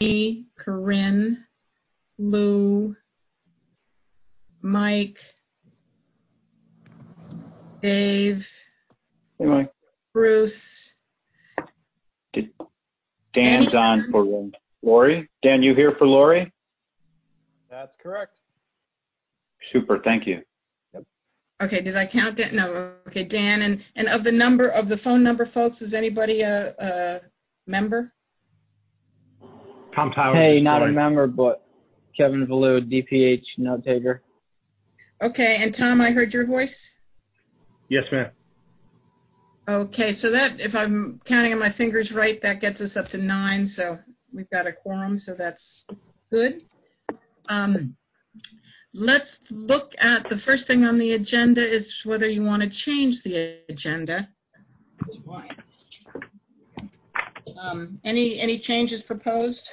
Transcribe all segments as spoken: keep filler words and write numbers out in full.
me, Corinne, Lou, Mike, Dave, Hey, Mike. Bruce. Did, Dan's Any on for uh, Lori. Dan, you here for Lori? That's correct. Super, thank you. Yep. Okay, did I count that? No, okay, Dan. And, and of the number, of the phone number, folks, is anybody a, a member? Tom Towers. Hey, not Lori. a member, but Kevin Valu, D P H note taker. Okay, and Tom, I heard your voice? Yes, ma'am. Okay, so that, if I'm counting on my fingers right, that gets us up to nine, so we've got a quorum, so that's good. Um, let's look at, the first thing on the agenda is whether you want to change the agenda. Um, any, any changes proposed?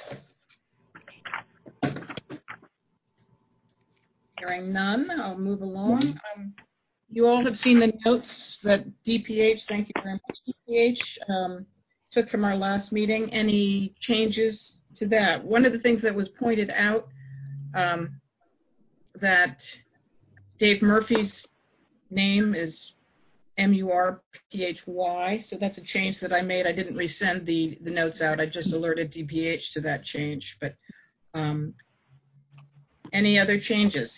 Hearing none, I'll move along. Um, you all have seen the notes that D P H, thank you very much, D P H, um, took from our last meeting. Any changes to that? One of the things that was pointed out, um, that Dave Murphy's name is M U R P H Y, so that's a change that I made. I didn't resend the, the notes out. I just alerted D P H to that change. But um, any other changes?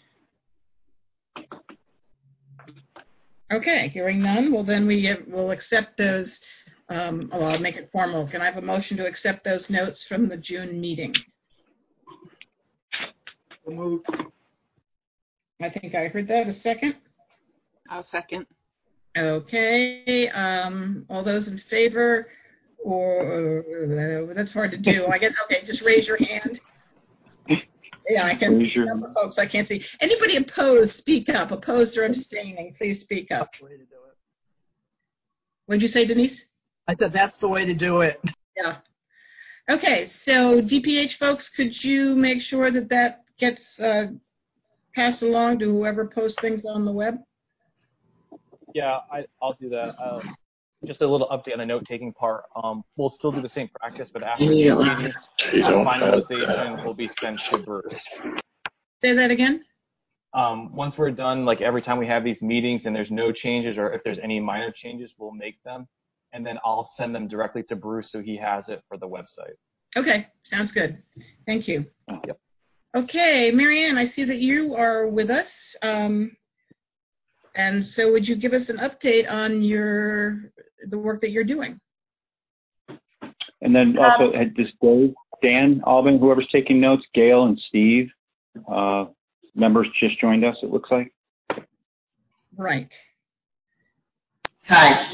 Okay, hearing none, well then we will accept those. Um, oh, I'll make it formal. Can I have a motion to accept those notes from the June meeting? We'll move. I think I heard that. A second? I'll second. Okay, um, all those in favor, or uh, that's hard to do. I guess, okay, just raise your hand. Yeah, I can see some folks I can't see. Anybody opposed, speak up. Opposed or abstaining, please speak up. That's the way to do it. What did you say, Denise? I said that's the way to do it. Yeah. Okay, so D P H folks, could you make sure that that gets uh, passed along to whoever posts things on the web? Yeah, I, I'll do that. Uh, just a little update on the note-taking part. Um, we'll still do the same practice, but after these meetings, the finalization will be sent to Bruce. Say that again? Um, once we're done, like every time we have these meetings and there's no changes, or if there's any minor changes, we'll make them, and then I'll send them directly to Bruce so he has it for the website. Okay, sounds good. Thank you. Yep. Okay, Marianne, I see that you are with us. Um, and so would you give us an update on your the work that you're doing? And then also, um, this Dave, Dan, Alban, whoever's taking notes, Gail and Steve, uh, members just joined us, it looks like. Right. Hi.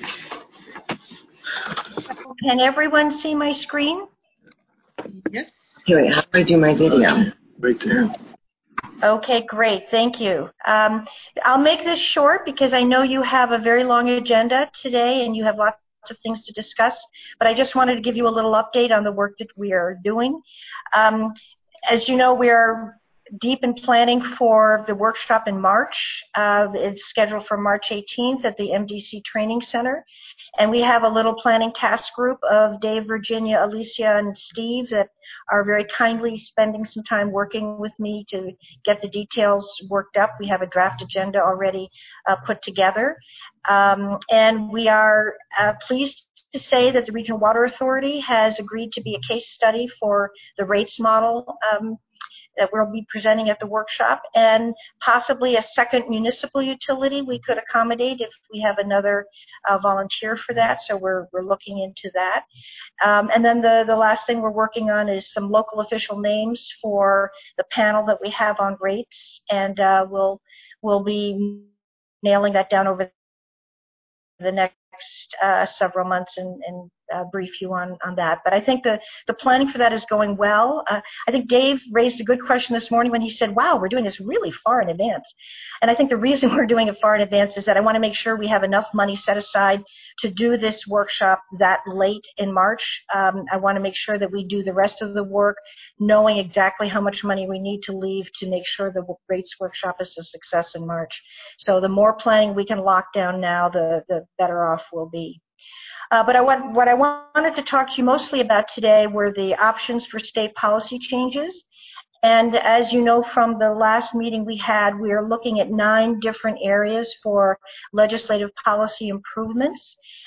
Can everyone see my screen? Yes. Here, how do I do my video? Right there. Okay, great. Thank you. Um, I'll make this short because I know you have a very long agenda today and you have lots of things to discuss, but I just wanted to give you a little update on the work that we are doing. Um, as you know, we're deep in planning for the workshop in March. Uh, it's scheduled for March eighteenth at the M D C Training Center. And we have a little planning task group of Dave, Virginia, Alicia, and Steve that are very kindly spending some time working with me to get the details worked up. We have a draft agenda already uh, put together. Um, and we are uh, pleased to say that the Regional Water Authority has agreed to be a case study for the rates model um, that we'll be presenting at the workshop, and possibly a second municipal utility we could accommodate if we have another uh, volunteer for that, so we're, we're looking into that. Um, and then the, the last thing we're working on is some local official names for the panel that we have on rates, and uh, we'll, we'll be nailing that down over the next uh, several months and, and uh, brief you on, on that. But I think the, the planning for that is going well. Uh, I think Dave raised a good question this morning when he said, wow, we're doing this really far in advance. And I think the reason we're doing it far in advance is that I want to make sure we have enough money set aside to do this workshop that late in March. Um, I want to make sure that we do the rest of the work knowing exactly how much money we need to leave to make sure the rates workshop is a success in March. So the more planning we can lock down now, the, the better off we'll be. Uh, but I want, what I wanted to talk to you mostly about today were the options for state policy changes. And as you know from the last meeting we had, we are looking at nine different areas for legislative policy improvements.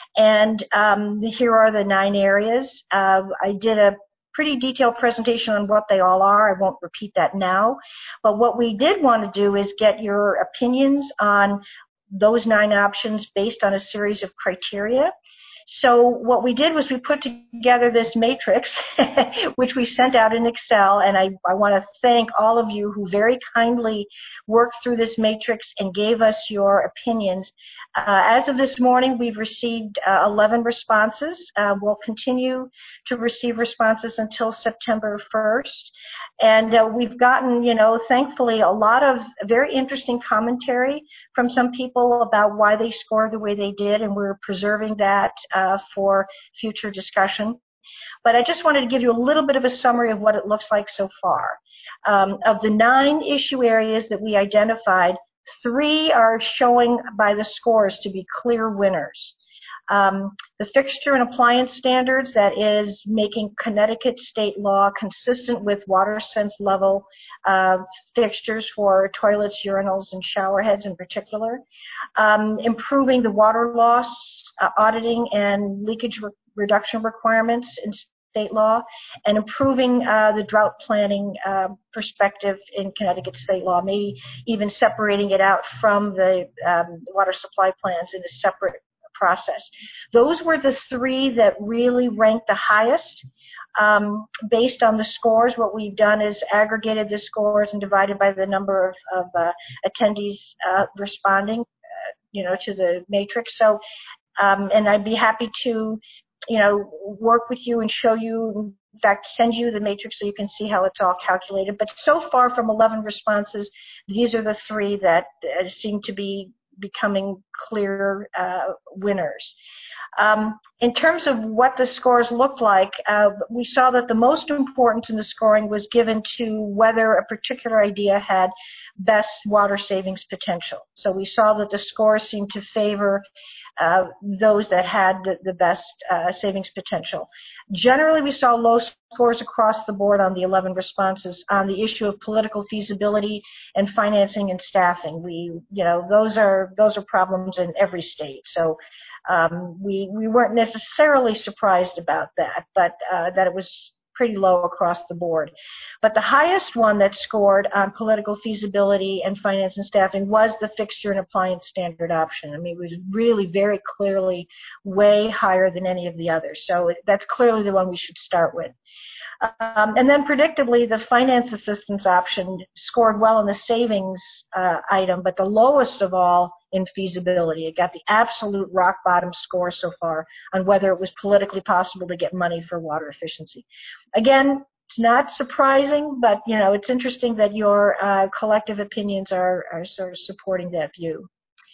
And um, here are the nine areas. Uh, I did a pretty detailed presentation on what they all are. I won't repeat that now. But what we did want to do is get your opinions on those nine options based on a series of criteria. So what we did was we put together this matrix, which we sent out in Excel, and I, I want to thank all of you who very kindly worked through this matrix and gave us your opinions. Uh, as of this morning, we've received uh, eleven responses. Uh, we'll continue to receive responses until September first. And uh, we've gotten, you know, thankfully, a lot of very interesting commentary from some people about why they scored the way they did, and we're preserving that uh, for future discussion. But I just wanted to give you a little bit of a summary of what it looks like so far. Um, of the nine issue areas that we identified, three are showing by the scores to be clear winners. Um, the fixture and appliance standards, that is making Connecticut state law consistent with water sense level uh, fixtures for toilets, urinals, and shower heads in particular. Um, improving the water loss, uh, auditing, and leakage re reduction requirements in state law, and improving uh, the drought planning uh, perspective in Connecticut state law, maybe even separating it out from the um, water supply plans in a separate process. Those were the three that really ranked the highest. Um, based on the scores, what we've done is aggregated the scores and divided by the number of, of uh, attendees uh, responding, uh, you know, to the matrix. So, um, and I'd be happy to, you know, work with you and show you, in fact, send you the matrix so you can see how it's all calculated. But so far from eleven responses, these are the three that uh, seem to be becoming clear uh, winners. Um, in terms of what the scores looked like, uh, we saw that the most importance in the scoring was given to whether a particular idea had best water savings potential. So we saw that the scores seemed to favor uh, those that had the, the best uh, savings potential. Generally, we saw low scores across the board on the eleven responses on the issue of political feasibility and financing and staffing. We, you know, those are those are problems in every state. So um, we we weren't necessarily surprised about that, but uh, that it was pretty low across the board. But the highest one that scored on political feasibility and finance and staffing was the fixture and appliance standard option. I mean, it was really very clearly way higher than any of the others. So that's clearly the one we should start with. Um, and then predictably, the finance assistance option scored well in the savings uh, item, but the lowest of all in feasibility. It got the absolute rock bottom score so far on whether it was politically possible to get money for water efficiency. Again, it's not surprising, but you know, it's interesting that your uh, collective opinions are, are sort of supporting that view.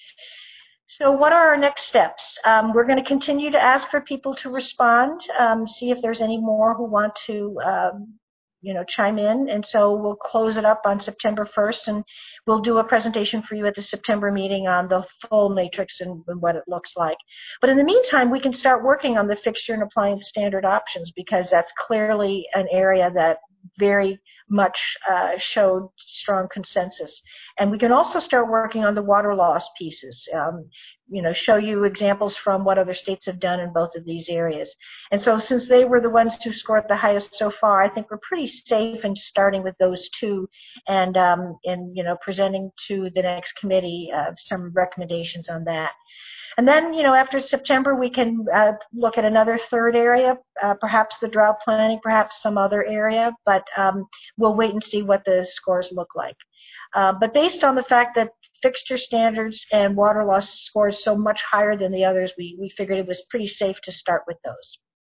So what are our next steps? Um, we're going to continue to ask for people to respond, um, see if there's any more who want to, um, you know, chime in. And so we'll close it up on September first, and we'll do a presentation for you at the September meeting on the full matrix and, and what it looks like. But in the meantime, we can start working on the fixture and appliance standard options, because that's clearly an area that very much uh, showed strong consensus. And we can also start working on the water loss pieces, um, you know, show you examples from what other states have done in both of these areas. And so since they were the ones who scored the highest so far, I think we're pretty safe in starting with those two and, um, and you know, presenting to the next committee uh, some recommendations on that. And then, you know, after September, we can uh, look at another third area, uh, perhaps the drought planning, perhaps some other area, but um, we'll wait and see what the scores look like. Uh, but based on the fact that fixture standards and water loss scores so much higher than the others, we, we figured it was pretty safe to start with those.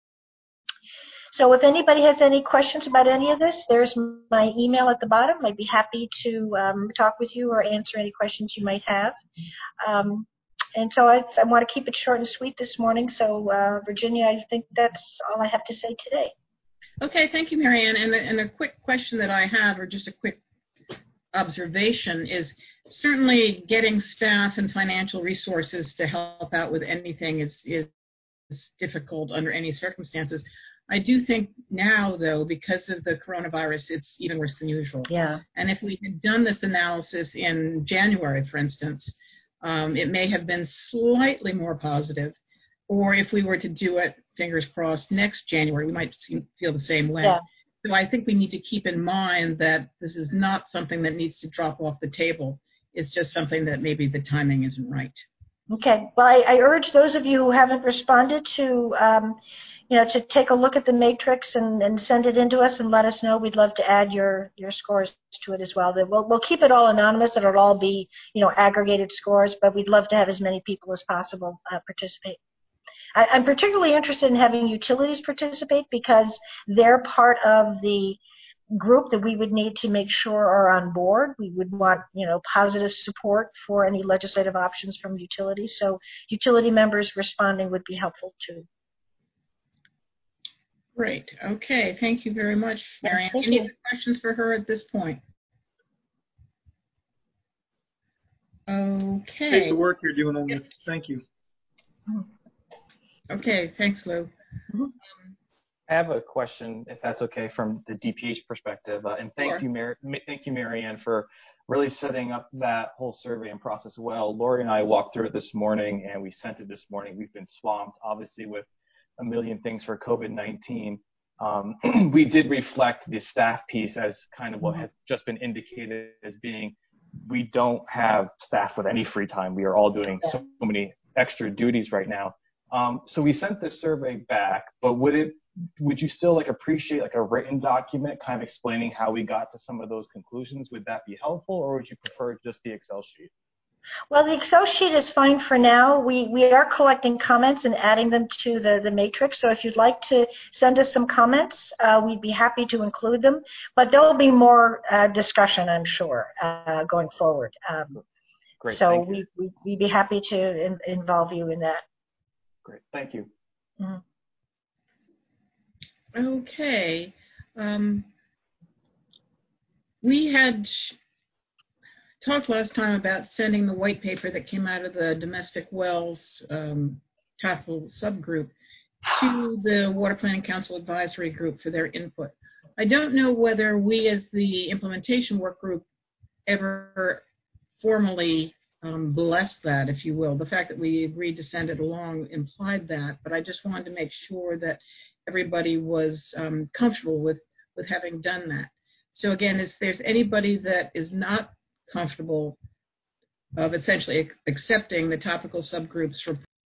So if anybody has any questions about any of this, there's my email at the bottom. I'd be happy to um, talk with you or answer any questions you might have. Um, And so I, I want to keep it short and sweet this morning. So, uh, Virginia, I think that's all I have to say today. Okay, thank you, Marianne. And, and a quick question that I have, or just a quick observation, is certainly getting staff and financial resources to help out with anything is, is difficult under any circumstances. I do think now, though, because of the coronavirus, it's even worse than usual. Yeah. And if we had done this analysis in January, for instance, um, it may have been slightly more positive. Or if we were to do it, fingers crossed, next January, we might feel the same way. Yeah. So I think we need to keep in mind that this is not something that needs to drop off the table. It's just something that maybe the timing isn't right. Okay. Well, I, I urge those of you who haven't responded to, um, you know, to take a look at the matrix and, and send it in to us and let us know. We'd love to add your, your scores to it as well. We'll, we'll keep it all anonymous. It'll all be, you know, aggregated scores, but we'd love to have as many people as possible uh, participate. I, I'm particularly interested in having utilities participate because they're part of the group that we would need to make sure are on board. We would want, you know, positive support for any legislative options from utilities. So utility members responding would be helpful too. Great. Okay. Thank you very much, Marianne. Any other questions for her at this point? Okay. Appreciate the work you're doing on this. Thank you. Okay. Thanks, Lou. Mm-hmm. I have a question, if that's okay, from the D P H perspective. Uh, and thank Sure. you, Mar thank you, Marianne, for really setting up that whole survey and process well. Lori and I walked through it this morning, and we sent it this morning. We've been swamped, obviously, with a million things for COVID nineteen. Um, we did reflect the staff piece as kind of what has just been indicated as being, we don't have staff with any free time. We are all doing so many extra duties right now. Um, so we sent this survey back, but would it, would you still like appreciate like a written document kind of explaining how we got to some of those conclusions? Would that be helpful, or would you prefer just the Excel sheet? Well, the Excel sheet is fine for now. We, we are collecting comments and adding them to the, the matrix. So if you'd like to send us some comments, uh, we'd be happy to include them. But there will be more uh, discussion, I'm sure, uh, going forward. Um, Great. So Thank you. we, we, we'd be happy to in, involve you in that. Great. Thank you. Mm-hmm. Okay. Um, we had talked last time about sending the white paper that came out of the domestic wells um, topical subgroup to the Water Planning Council Advisory Group for their input. I don't know whether we as the implementation work group ever formally um, blessed that, if you will. The fact that we agreed to send it along implied that, but I just wanted to make sure that everybody was um, comfortable with, with having done that. So again, if there's anybody that is not comfortable of essentially accepting the topical subgroups for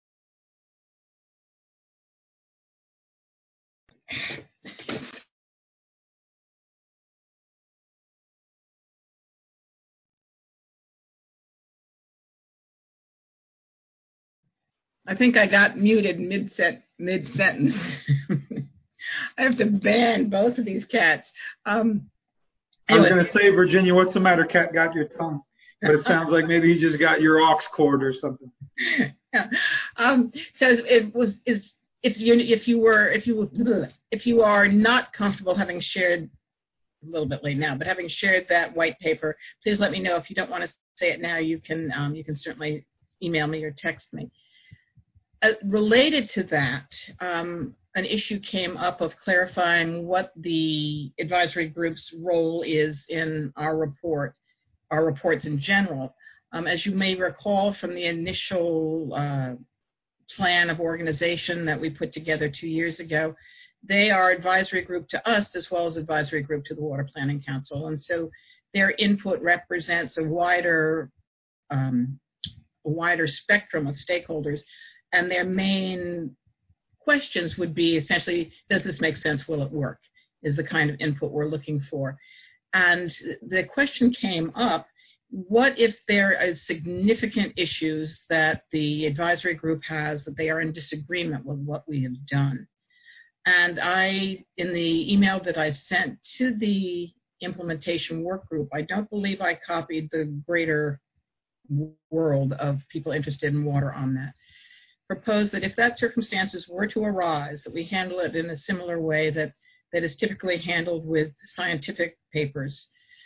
I think I got muted mid-set, mid-sentence. I have to ban both of these cats. Um, anyway. I was going to say, Virginia, what's the matter? Cat got your tongue. But it sounds like maybe you just got your aux cord or something. Yeah. Um, so it was is if you if you were if you if you are not comfortable having shared a little bit late now, but having shared that white paper, please let me know. If you don't want to say it now, you can um, you can certainly email me or text me. Uh, related to that, um, an issue came up of clarifying what the advisory group's role is in our report, our reports in general. Um, as you may recall from the initial uh, plan of organization that we put together two years ago, they are advisory group to us as well as advisory group to the Water Planning Council. And so their input represents a wider, um, a wider spectrum of stakeholders. And their main questions would be essentially, does this make sense? Will it work? Is the kind of input we're looking for. And the question came up, what if there is significant issues that the advisory group has that they are in disagreement with what we have done? And I, in the email that I sent to the implementation work group, I don't believe I copied the greater world of people interested in water on that. Proposed that if that circumstances were to arise, that we handle it in a similar way that, that is typically handled with scientific papers,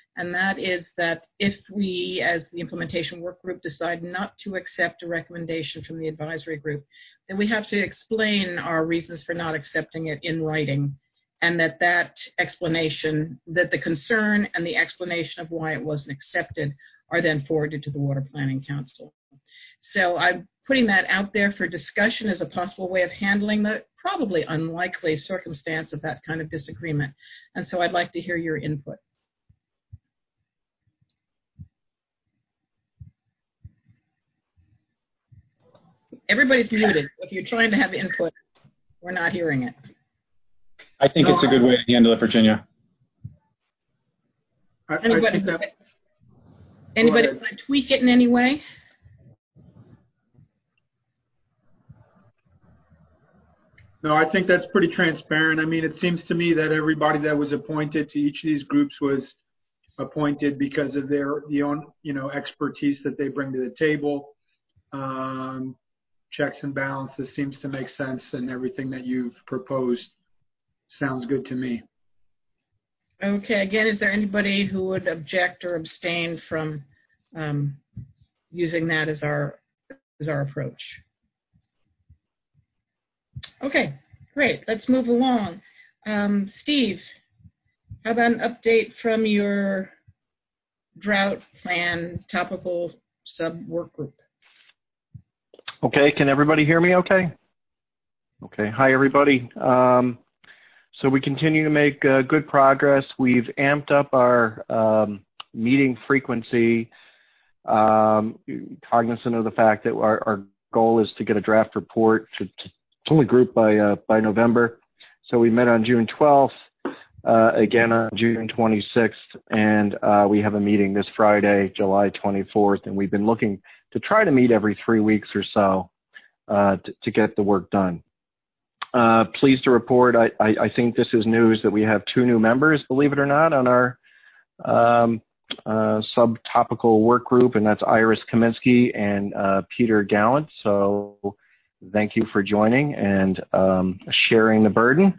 and that is that if we, as the implementation work group, decide not to accept a recommendation from the advisory group, then we have to explain our reasons for not accepting it in writing, and that that explanation, that the concern and the explanation of why it wasn't accepted are then forwarded to the Water Planning Council. So I'm putting that out there for discussion as a possible way of handling the probably unlikely circumstance of that kind of disagreement. And so I'd like to hear your input. Everybody's muted. If you're trying to have input, we're not hearing it. I think No, it's a good way to handle it, Virginia. I, Anybody, I think that, anybody want to tweak it in any way? no, I think that's pretty transparent. I mean, it seems to me that everybody that was appointed to each of these groups was appointed because of their, the own, you know, expertise that they bring to the table. Um, checks and balances seems to make sense, and everything that you've proposed sounds good to me. Okay, again, is there anybody who would object or abstain from um, using that as our, as our approach? Okay, great. Let's move along. Um, Steve, how about an update from your drought plan topical sub work group? Okay, can everybody hear me okay? Okay, hi everybody. Um, so we continue to make uh, good progress. We've amped up our um, meeting frequency, um, cognizant of the fact that our, our goal is to get a draft report to, to the group by uh, by November. So we met on June twelfth, uh, again on June twenty-sixth, and uh, we have a meeting this Friday, July twenty-fourth, and we've been looking to try to meet every three weeks or so uh, to, to get the work done. Uh, pleased to report, I, I, I think this is news that we have two new members, believe it or not, on our um, uh, subtopical work group, and that's Iris Kaminsky and uh, Peter Gallant. So thank you for joining and um, sharing the burden.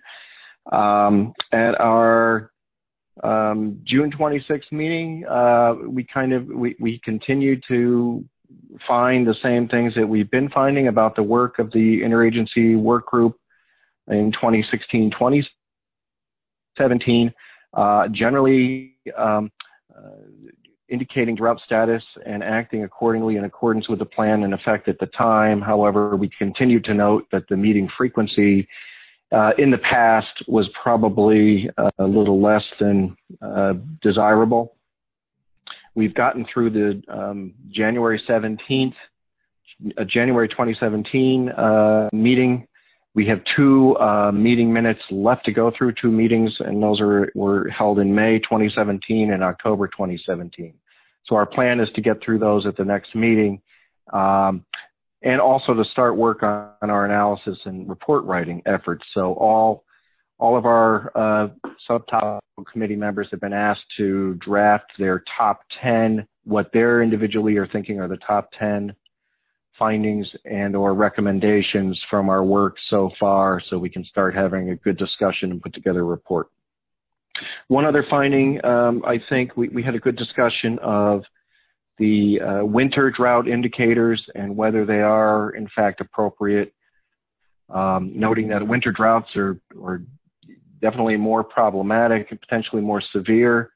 Um, at our um, June twenty-sixth meeting, uh, we kind of, we, we continue to find the same things that we've been finding about the work of the interagency work group in twenty sixteen, twenty seventeen, uh, generally um, uh, indicating drought status and acting accordingly in accordance with the plan in effect at the time. However, we continue to note that the meeting frequency uh, in the past was probably a little less than uh, desirable. We've gotten through the um, January seventeenth, uh, January twenty seventeen uh, meeting. We have two uh, meeting minutes left to go through, two meetings, and those are were held in May twenty seventeen and October twenty seventeen. So our plan is to get through those at the next meeting, um, and also to start work on, on our analysis and report writing efforts. So all all of our uh, subtopical committee members have been asked to draft their top ten, what they're individually are thinking are the top ten findings and or recommendations from our work so far, so we can start having a good discussion and put together a report. One other finding, um, I think we, we had a good discussion of the uh, winter drought indicators and whether they are in fact appropriate, um, noting that winter droughts are, are definitely more problematic and potentially more severe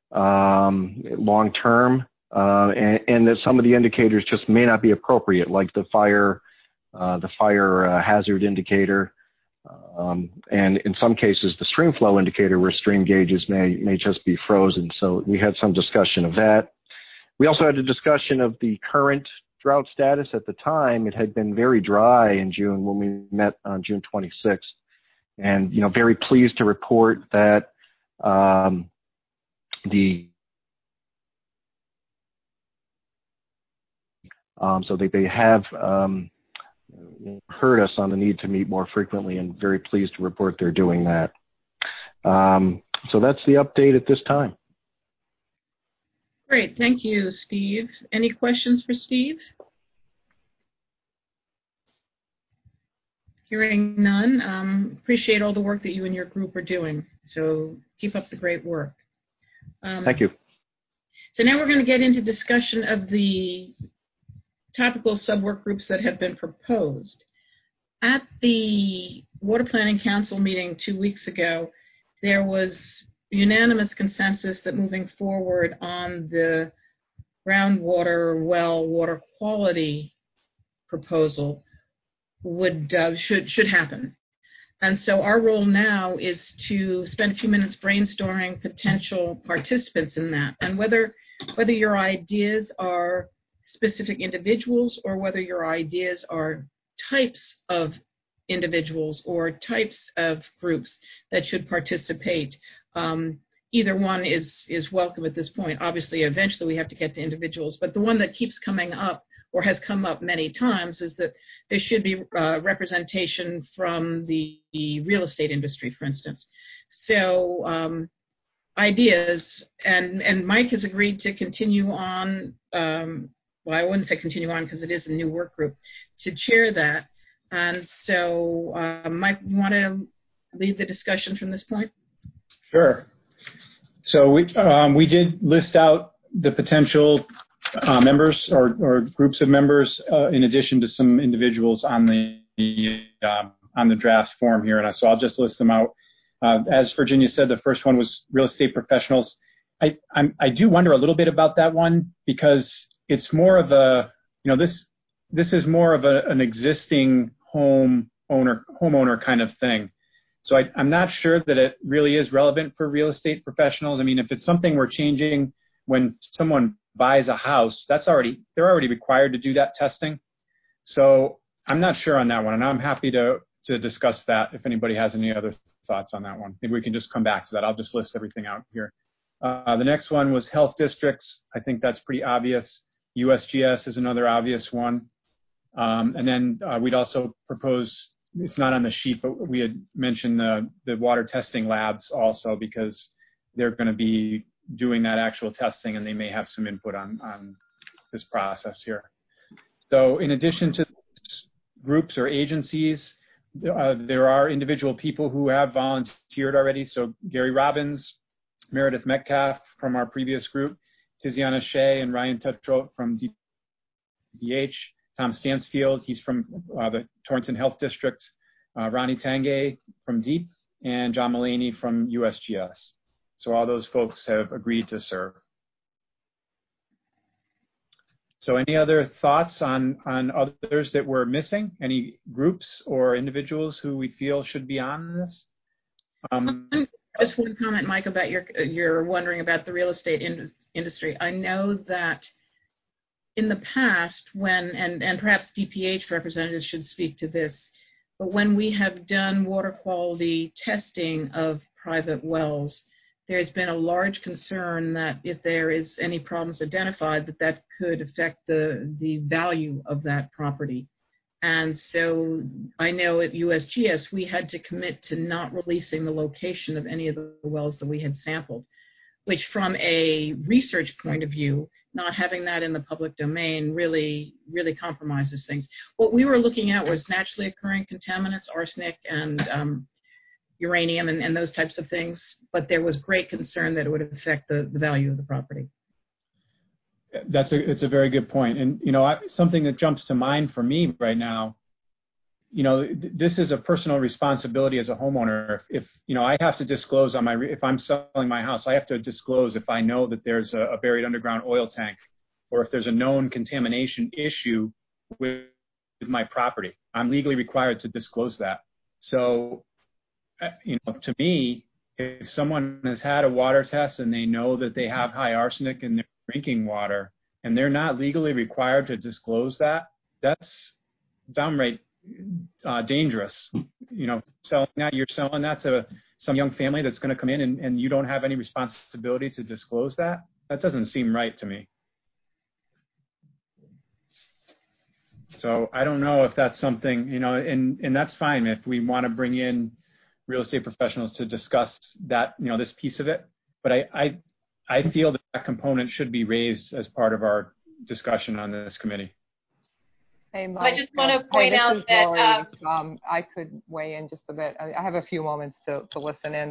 um, long term. Uh, and, and that some of the indicators just may not be appropriate, like the fire, uh, the fire uh, hazard indicator, um, and in some cases the stream flow indicator, where stream gauges may may just be frozen. So we had some discussion of that. We also had a discussion of the current drought status. At the time, it had been very dry in June when we met on June twenty-sixth, and you know, very pleased to report that um, the Um, so they, they have um, heard us on the need to meet more frequently, and very pleased to report they're doing that. Um, so that's the update at this time. Great, thank you, Steve. Any questions for Steve? Hearing none, um, appreciate all the work that you and your group are doing. So keep up the great work. Um, Thank you. So now we're going to get into discussion of the topical sub-work groups that have been proposed. At the Water Planning Council meeting two weeks ago, there was unanimous consensus that moving forward on the groundwater well water quality proposal would uh, should should happen. And so our role now is to spend a few minutes brainstorming potential participants in that, and whether whether your ideas are specific individuals or whether your ideas are types of individuals or types of groups that should participate. Um, either one is is welcome at this point. Obviously, eventually we have to get to individuals, but the one that keeps coming up or has come up many times is that there should be uh, representation from the, the real estate industry, for instance. So um, ideas, and, and Mike has agreed to continue on, um, well, I wouldn't say continue on because it is a new work group, to chair that. And so, uh, Mike, you want to lead the discussion from this point? Sure. So we, um, we did list out the potential Uh, members or, or groups of members, uh, in addition to some individuals on the uh, on the draft form here, and so I'll just list them out. Uh, as Virginia said, the first one was real estate professionals. I I'm, I do wonder a little bit about that one because it's more of a you know this this is more of a, an existing home owner homeowner kind of thing. So I, I'm not sure that it really is relevant for real estate professionals. I mean, if it's something we're changing when someone buys a house, that's already, they're already required to do that testing. So I'm not sure on that one, and I'm happy to, to discuss that if anybody has any other thoughts on that one. Maybe we can just come back to that. I'll just list everything out here. Uh, the next one was health districts. I think that's pretty obvious. U S G S is another obvious one. Um, and then uh, we'd also propose, it's not on the sheet, but we had mentioned the, the water testing labs also, because they're going to be doing that actual testing, and they may have some input on, on this process here. So in addition to groups or agencies, uh, there are individual people who have volunteered already. So Gary Robbins, Meredith Metcalf from our previous group, Tiziana Shea and Ryan Tetro from D P H, Tom Stansfield, he's from uh, the Torrington Health District, uh, Ronnie Tanguay from DEEP, and John Mullaney from U S G S. So all those folks have agreed to serve. So any other thoughts on, on others that we're missing? Any groups or individuals who we feel should be on this? Um, Just one comment, Mike, about your, you're wondering about the real estate in, industry. I know that in the past when, and, and perhaps D P H representatives should speak to this, but when we have done water quality testing of private wells, there's been a large concern that if there is any problems identified, that that could affect the, the value of that property. And so I know at U S G S, we had to commit to not releasing the location of any of the wells that we had sampled, which from a research point of view, not having that in the public domain really, really compromises things. What we were looking at was naturally occurring contaminants, arsenic and um, uranium and, and those types of things, but there was great concern that it would affect the, the value of the property. That's a, it's a very good point. And, you know, I, something that jumps to mind for me right now, you know, th this is a personal responsibility as a homeowner. If, if, you know, I have to disclose on my, if I'm selling my house, I have to disclose if I know that there's a, a buried underground oil tank, or if there's a known contamination issue with, with my property. I'm legally required to disclose that. So, you know, to me, if someone has had a water test and they know that they have high arsenic in their drinking water and they're not legally required to disclose that, that's downright uh, dangerous. You know, selling that, you're selling that to some young family that's going to come in and, and you don't have any responsibility to disclose that. That doesn't seem right to me. So I don't know if that's something, you know, and, and that's fine if we want to bring in real estate professionals to discuss that, you know, this piece of it. But I, I, I feel that that component should be raised as part of our discussion on this committee. Hey, Mike, I just want to uh, point hey, out that Lori. uh, um, I could weigh in just a bit. I, I have a few moments to, to listen in.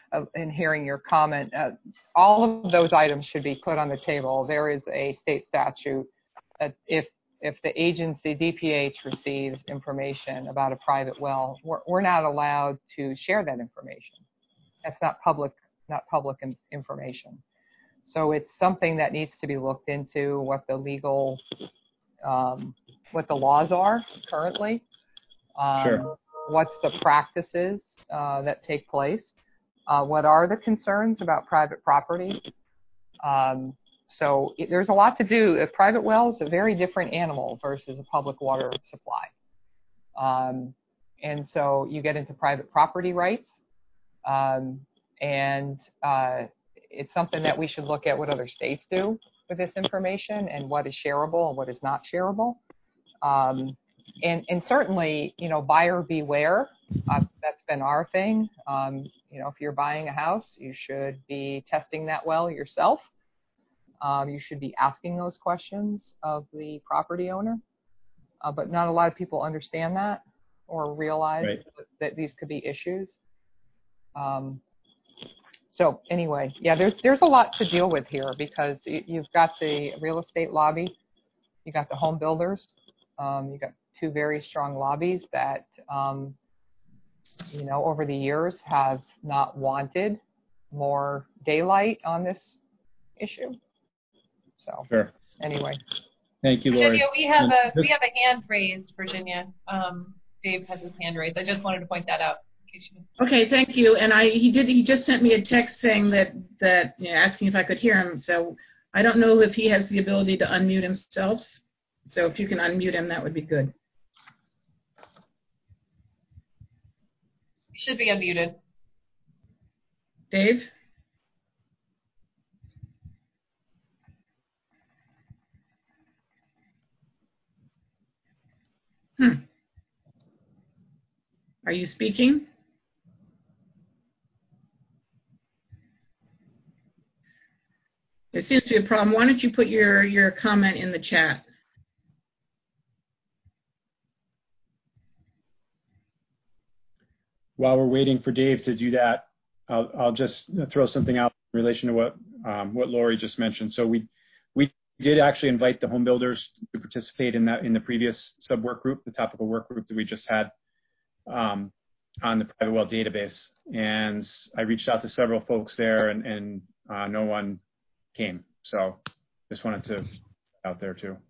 uh, in hearing your comment. Uh, all of those items should be put on the table. There is a state statute that if if the agency, D P H, receives information about a private well, we're, we're not allowed to share that information. That's not public, not public in, information. So it's something that needs to be looked into, what the legal, um, what the laws are currently, um, Sure. what's the practices uh, that take place, uh, what are the concerns about private property. Um, So it, there's a lot to do. A private well is a very different animal versus a public water supply. Um, and so you get into private property rights. Um, and uh, it's something that we should look at what other states do with this information and what is shareable and what is not shareable. Um, and, and certainly, you know, buyer beware. Uh, that's been our thing. Um, you know, if you're buying a house, you should be testing that well yourself. Um, you should be asking those questions of the property owner, uh, but not a lot of people understand that or realize Right. that, that these could be issues. Um, so anyway, yeah, there's there's a lot to deal with here because you've got the real estate lobby, you got the home builders, um, you got two very strong lobbies that um, you know over the years have not wanted more daylight on this issue. So Sure. Anyway. Thank you, Lori. Virginia, we have a we have a hand raised, Virginia. Um, Dave has his hand raised. I just wanted to point that out. In case you... Okay, thank you. And I he did he just sent me a text saying that that you know, asking if I could hear him. So I don't know if he has the ability to unmute himself. So if you can unmute him, that would be good. He should be unmuted. Dave? Hmm. Are you speaking? There seems to be a problem. Why don't you put your, your comment in the chat? While we're waiting for Dave to do that, I'll, I'll just throw something out in relation to what um, what Lori just mentioned. So we we did actually invite the home builders to participate in that in the previous sub work group, the topical work group that we just had um, on the private well database. And I reached out to several folks there, and, and uh, no one came. So just wanted to out there too.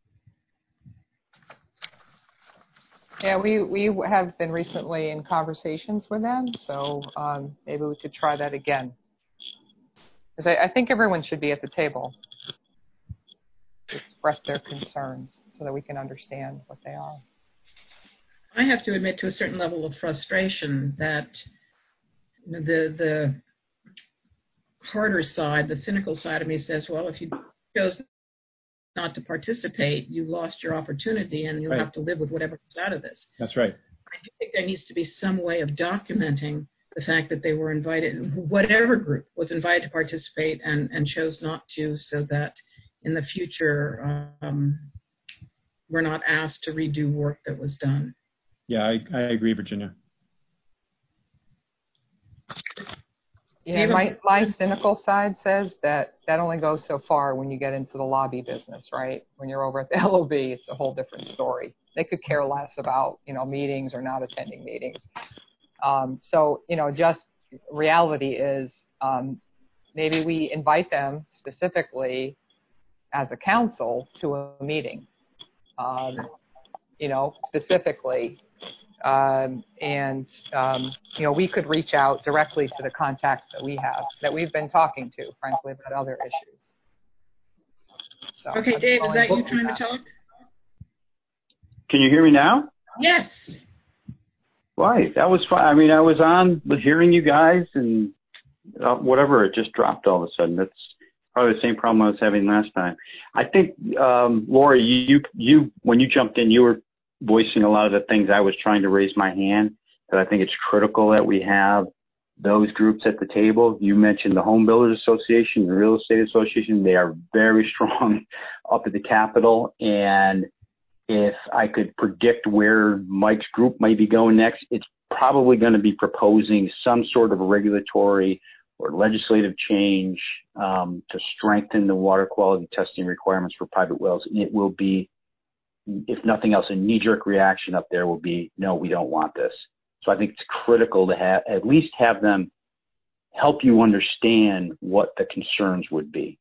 Yeah, we, we have been recently in conversations with them, so um, maybe we could try that again. Because I, I think everyone should be at the table to express their concerns so that we can understand what they are. I have to admit to a certain level of frustration that the the harder side, the cynical side of me says, well, if you chose not to participate, you lost your opportunity and you'll right. have to live with whatever comes out of this. That's right. I do think there needs to be some way of documenting the fact that they were invited, whatever group was invited to participate and, and chose not to, so that in the future um, we're not asked to redo work that was done. Yeah, I, I agree, Virginia. Yeah, my, my cynical side says that that only goes so far when you get into the lobby business, right? When you're over at the L O B, it's a whole different story. They could care less about, you know, meetings or not attending meetings. Um, so, you know, just reality is um, maybe we invite them specifically as a council to a meeting, um, you know, specifically. Um, and, um, you know, we could reach out directly to the contacts that we have, that we've been talking to, frankly, about other issues. So okay, Dave, is that you trying that. to talk? Can you hear me now? Yes. Right, that was fine. I mean, I was on hearing you guys and uh, whatever, it just dropped all of a sudden. That's probably the same problem I was having last time. I think, um, Lori, you, you, when you jumped in, you were voicing a lot of the things I was trying to raise my hand, that I think it's critical that we have those groups at the table. You mentioned the Home Builders Association, the Real Estate Association. They are very strong up at the Capitol. And if I could predict where Mike's group might be going next, it's probably going to be proposing some sort of regulatory or legislative change um, to strengthen the water quality testing requirements for private wells. And it will be, if nothing else, a knee-jerk reaction up there will be, no, we don't want this. So I think it's critical to have at least have them help you understand what the concerns would be.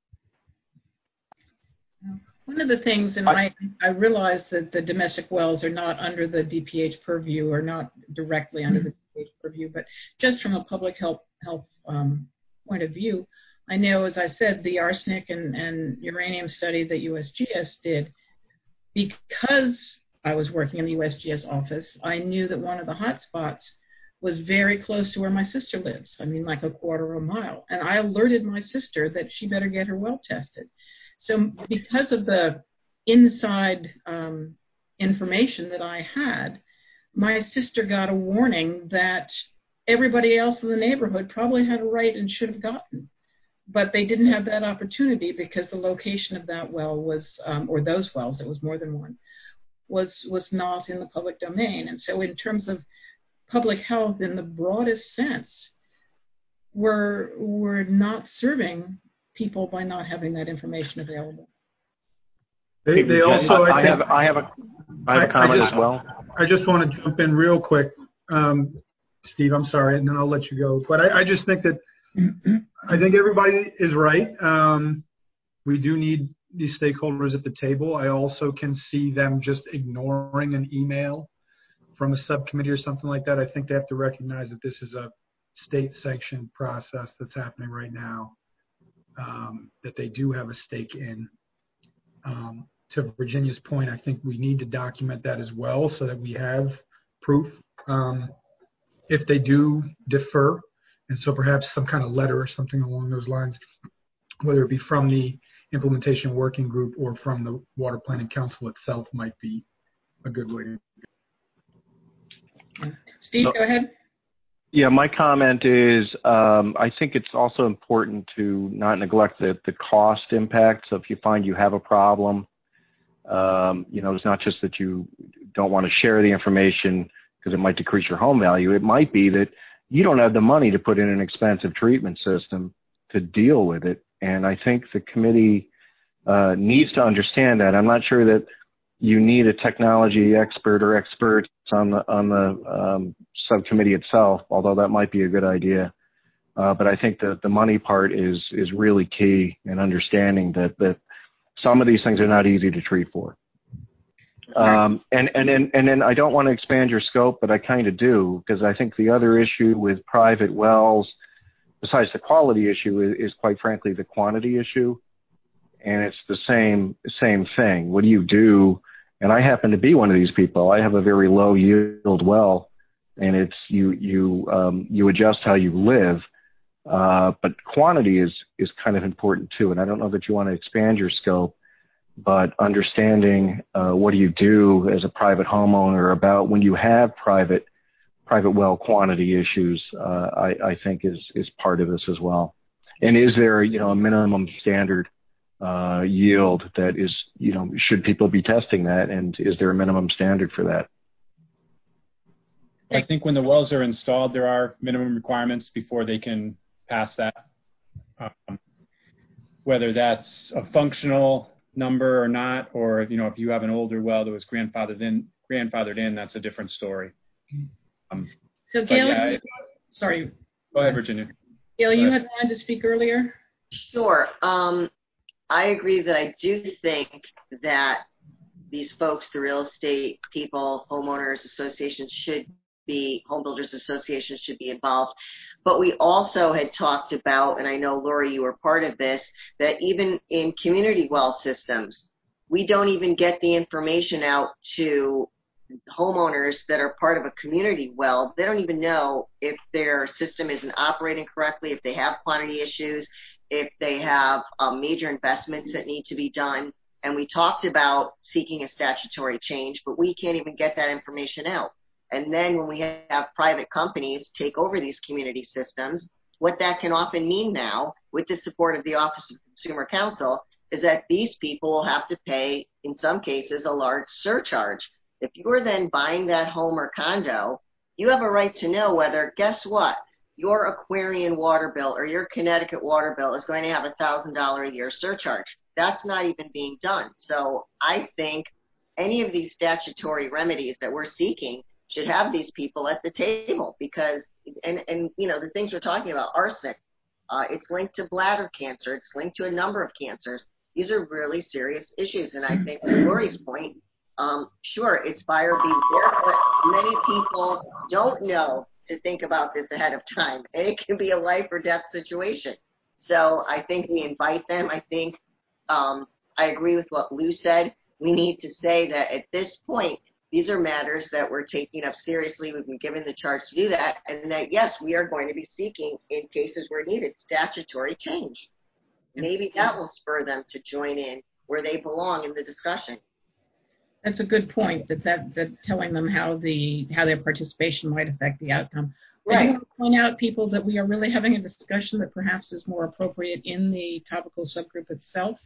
One of the things, and I, I realize that the domestic wells are not under the D P H purview, or not directly under the D P H purview, but just from a public health, health um, point of view, I know, as I said, the arsenic and, and uranium study that U S G S did, because I was working in the U S G S office, I knew that one of the hot spots was very close to where my sister lives. I mean, like a quarter of a mile. And I alerted my sister that she better get her well tested. So because of the inside um, information that I had, my sister got a warning that everybody else in the neighborhood probably had a right and should have gotten. But they didn't have that opportunity because the location of that well was, um, or those wells, there was more than one, was, was not in the public domain. And so in terms of public health in the broadest sense, we're, we're not serving people by not having that information available. They, they also, I, I think, have, I have a, I have a comment I just, as well. I just want to jump in real quick, um, Steve. I'm sorry, and then I'll let you go. But I, I just think that I think everybody is right. Um, we do need these stakeholders at the table. I also can see them just ignoring an email from a subcommittee or something like that. I think they have to recognize that this is a state-sanctioned process that's happening right now. Um, that they do have a stake in. Um, to Virginia's point, I think we need to document that as well so that we have proof um, if they do defer. And so perhaps some kind of letter or something along those lines, whether it be from the implementation working group or from the Water Planning Council itself, might be a good way to go. Steve, go ahead. Yeah, my comment is um, I think it's also important to not neglect the, the cost impact. So if you find you have a problem, um, you know, it's not just that you don't want to share the information because it might decrease your home value. It might be that you don't have the money to put in an expensive treatment system to deal with it. And I think the committee uh, needs to understand that. I'm not sure that you need a technology expert or experts on the on the um, subcommittee itself, although that might be a good idea. Uh, but I think that the money part is is really key in understanding that that some of these things are not easy to treat for. Um, and and then and then I don't want to expand your scope, but I kind of do, because I think the other issue with private wells, besides the quality issue, is, is quite frankly the quantity issue. And it's the same same thing. What do you do? And I happen to be one of these people. I have a very low yield well, and it's you you um, you adjust how you live. Uh, but quantity is is kind of important too. And I don't know that you want to expand your scope, but understanding uh, what do you do as a private homeowner about when you have private private well quantity issues, uh, I, I think is is part of this as well. And is there you know a minimum standard uh, yield that is, you know, should people be testing that, and is there a minimum standard for that? I think when the wells are installed, there are minimum requirements before they can pass that. Um, whether that's a functional number or not, or, you know, if you have an older well that was grandfathered in, grandfathered in, that's a different story. Um, so Gail, yeah, you, sorry. Go ahead, Virginia. Gail, you had wanted to speak earlier? Sure. Um, I agree that I do think that these folks, the real estate people, homeowners associations should be, home builders associations should be involved. But we also had talked about, and I know, Lori, you were part of this, that even in community well systems, we don't even get the information out to homeowners that are part of a community well. They don't even know if their system isn't operating correctly, if they have quantity issues, if they have um, major investments that need to be done. And we talked about seeking a statutory change, but we can't even get that information out. And then when we have private companies take over these community systems, what that can often mean now, with the support of the Office of Consumer Counsel, is that these people will have to pay, in some cases, a large surcharge. If you are then buying that home or condo You have a right to know whether, guess what, your Aquarian water bill or your Connecticut water bill is going to have a one thousand dollars a year surcharge. That's not even being done. So I think any of these statutory remedies that we're seeking should have these people at the table because, and, and you know, the things we're talking about, arsenic, uh, it's linked to bladder cancer, it's linked to a number of cancers. These are really serious issues. And I think to Lori's point, um, sure, it's buyer beware, but many people don't know to think about this ahead of time. And it can be a life or death situation. So I think we invite them. I think um, I agree with what Lou said. We need to say that at this point, these are matters that we're taking up seriously. We've been given the charge to do that. And that, yes, we are going to be seeking, in cases where needed, statutory change. Maybe that will spur them to join in where they belong in the discussion. That's a good point, that, that, that telling them how the how their participation might affect the outcome. Right. I do want to point out, people, that we are really having a discussion that perhaps is more appropriate in the topical subgroup itself.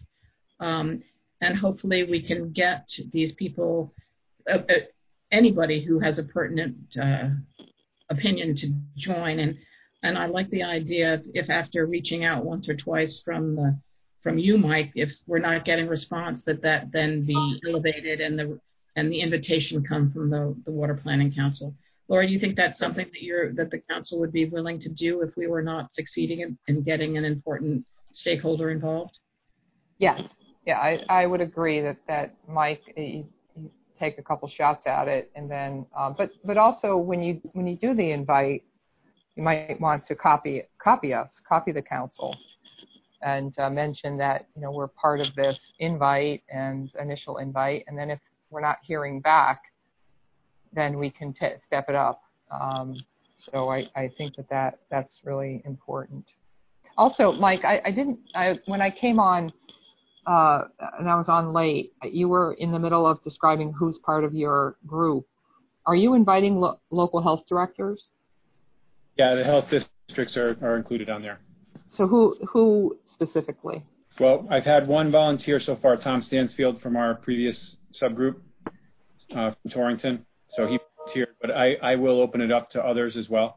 Um, and hopefully we can get these people, uh, uh, anybody who has a pertinent uh, opinion to join. And, and I like the idea of if after reaching out once or twice from the from you, Mike, if we're not getting response, that that then be elevated and the and the invitation come from the, the Water Planning Council. Laura, do you think that's something that you're that the council would be willing to do if we were not succeeding in, in getting an important stakeholder involved? Yes, yeah, I, I would agree that that Mike, you, you take a couple shots at it, and then, uh, but but also when you when you do the invite, you might want to copy copy us, copy the council. And uh, mention that, you know, we're part of this invite and initial invite. And then if we're not hearing back, then we can t- step it up. Um, so I, I think that, that that's really important. Also, Mike, I, I didn't, I, when I came on uh, and I was on late, you were in the middle of describing who's part of your group. Are you inviting lo- local health directors? Yeah, the health districts are, are included on there. So who who specifically? Well, I've had one volunteer so far, Tom Stansfield from our previous subgroup uh, from Torrington. So he volunteered, but I, I will open it up to others as well.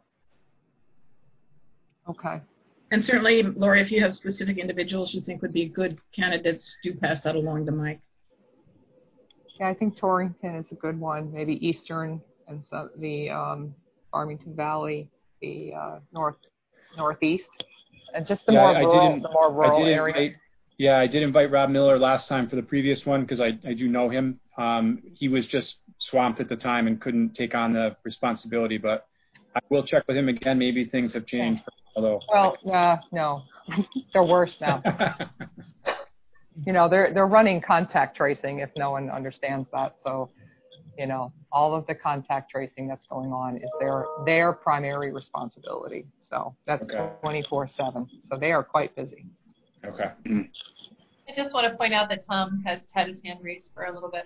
Okay. And certainly, Laura, if you have specific individuals you think would be good candidates, do pass that along to Mike. Yeah, I think Torrington is a good one. Maybe Eastern and so the um, Farmington Valley, the uh, north northeast. And just the yeah, more I, rural, I didn't, the more rural I did area. Invite, yeah, I did invite Rob Miller last time for the previous one because I, I do know him. Um, he was just swamped at the time and couldn't take on the responsibility, but I will check with him again. Maybe things have changed. Although, well, uh, no, they're worse now. You know, they're they're running contact tracing if no one understands that. So, you know, all of the contact tracing that's going on is their their primary responsibility. So that's twenty-four seven. So they are quite busy. Okay. I just want to point out that Tom has had his hand raised for a little bit.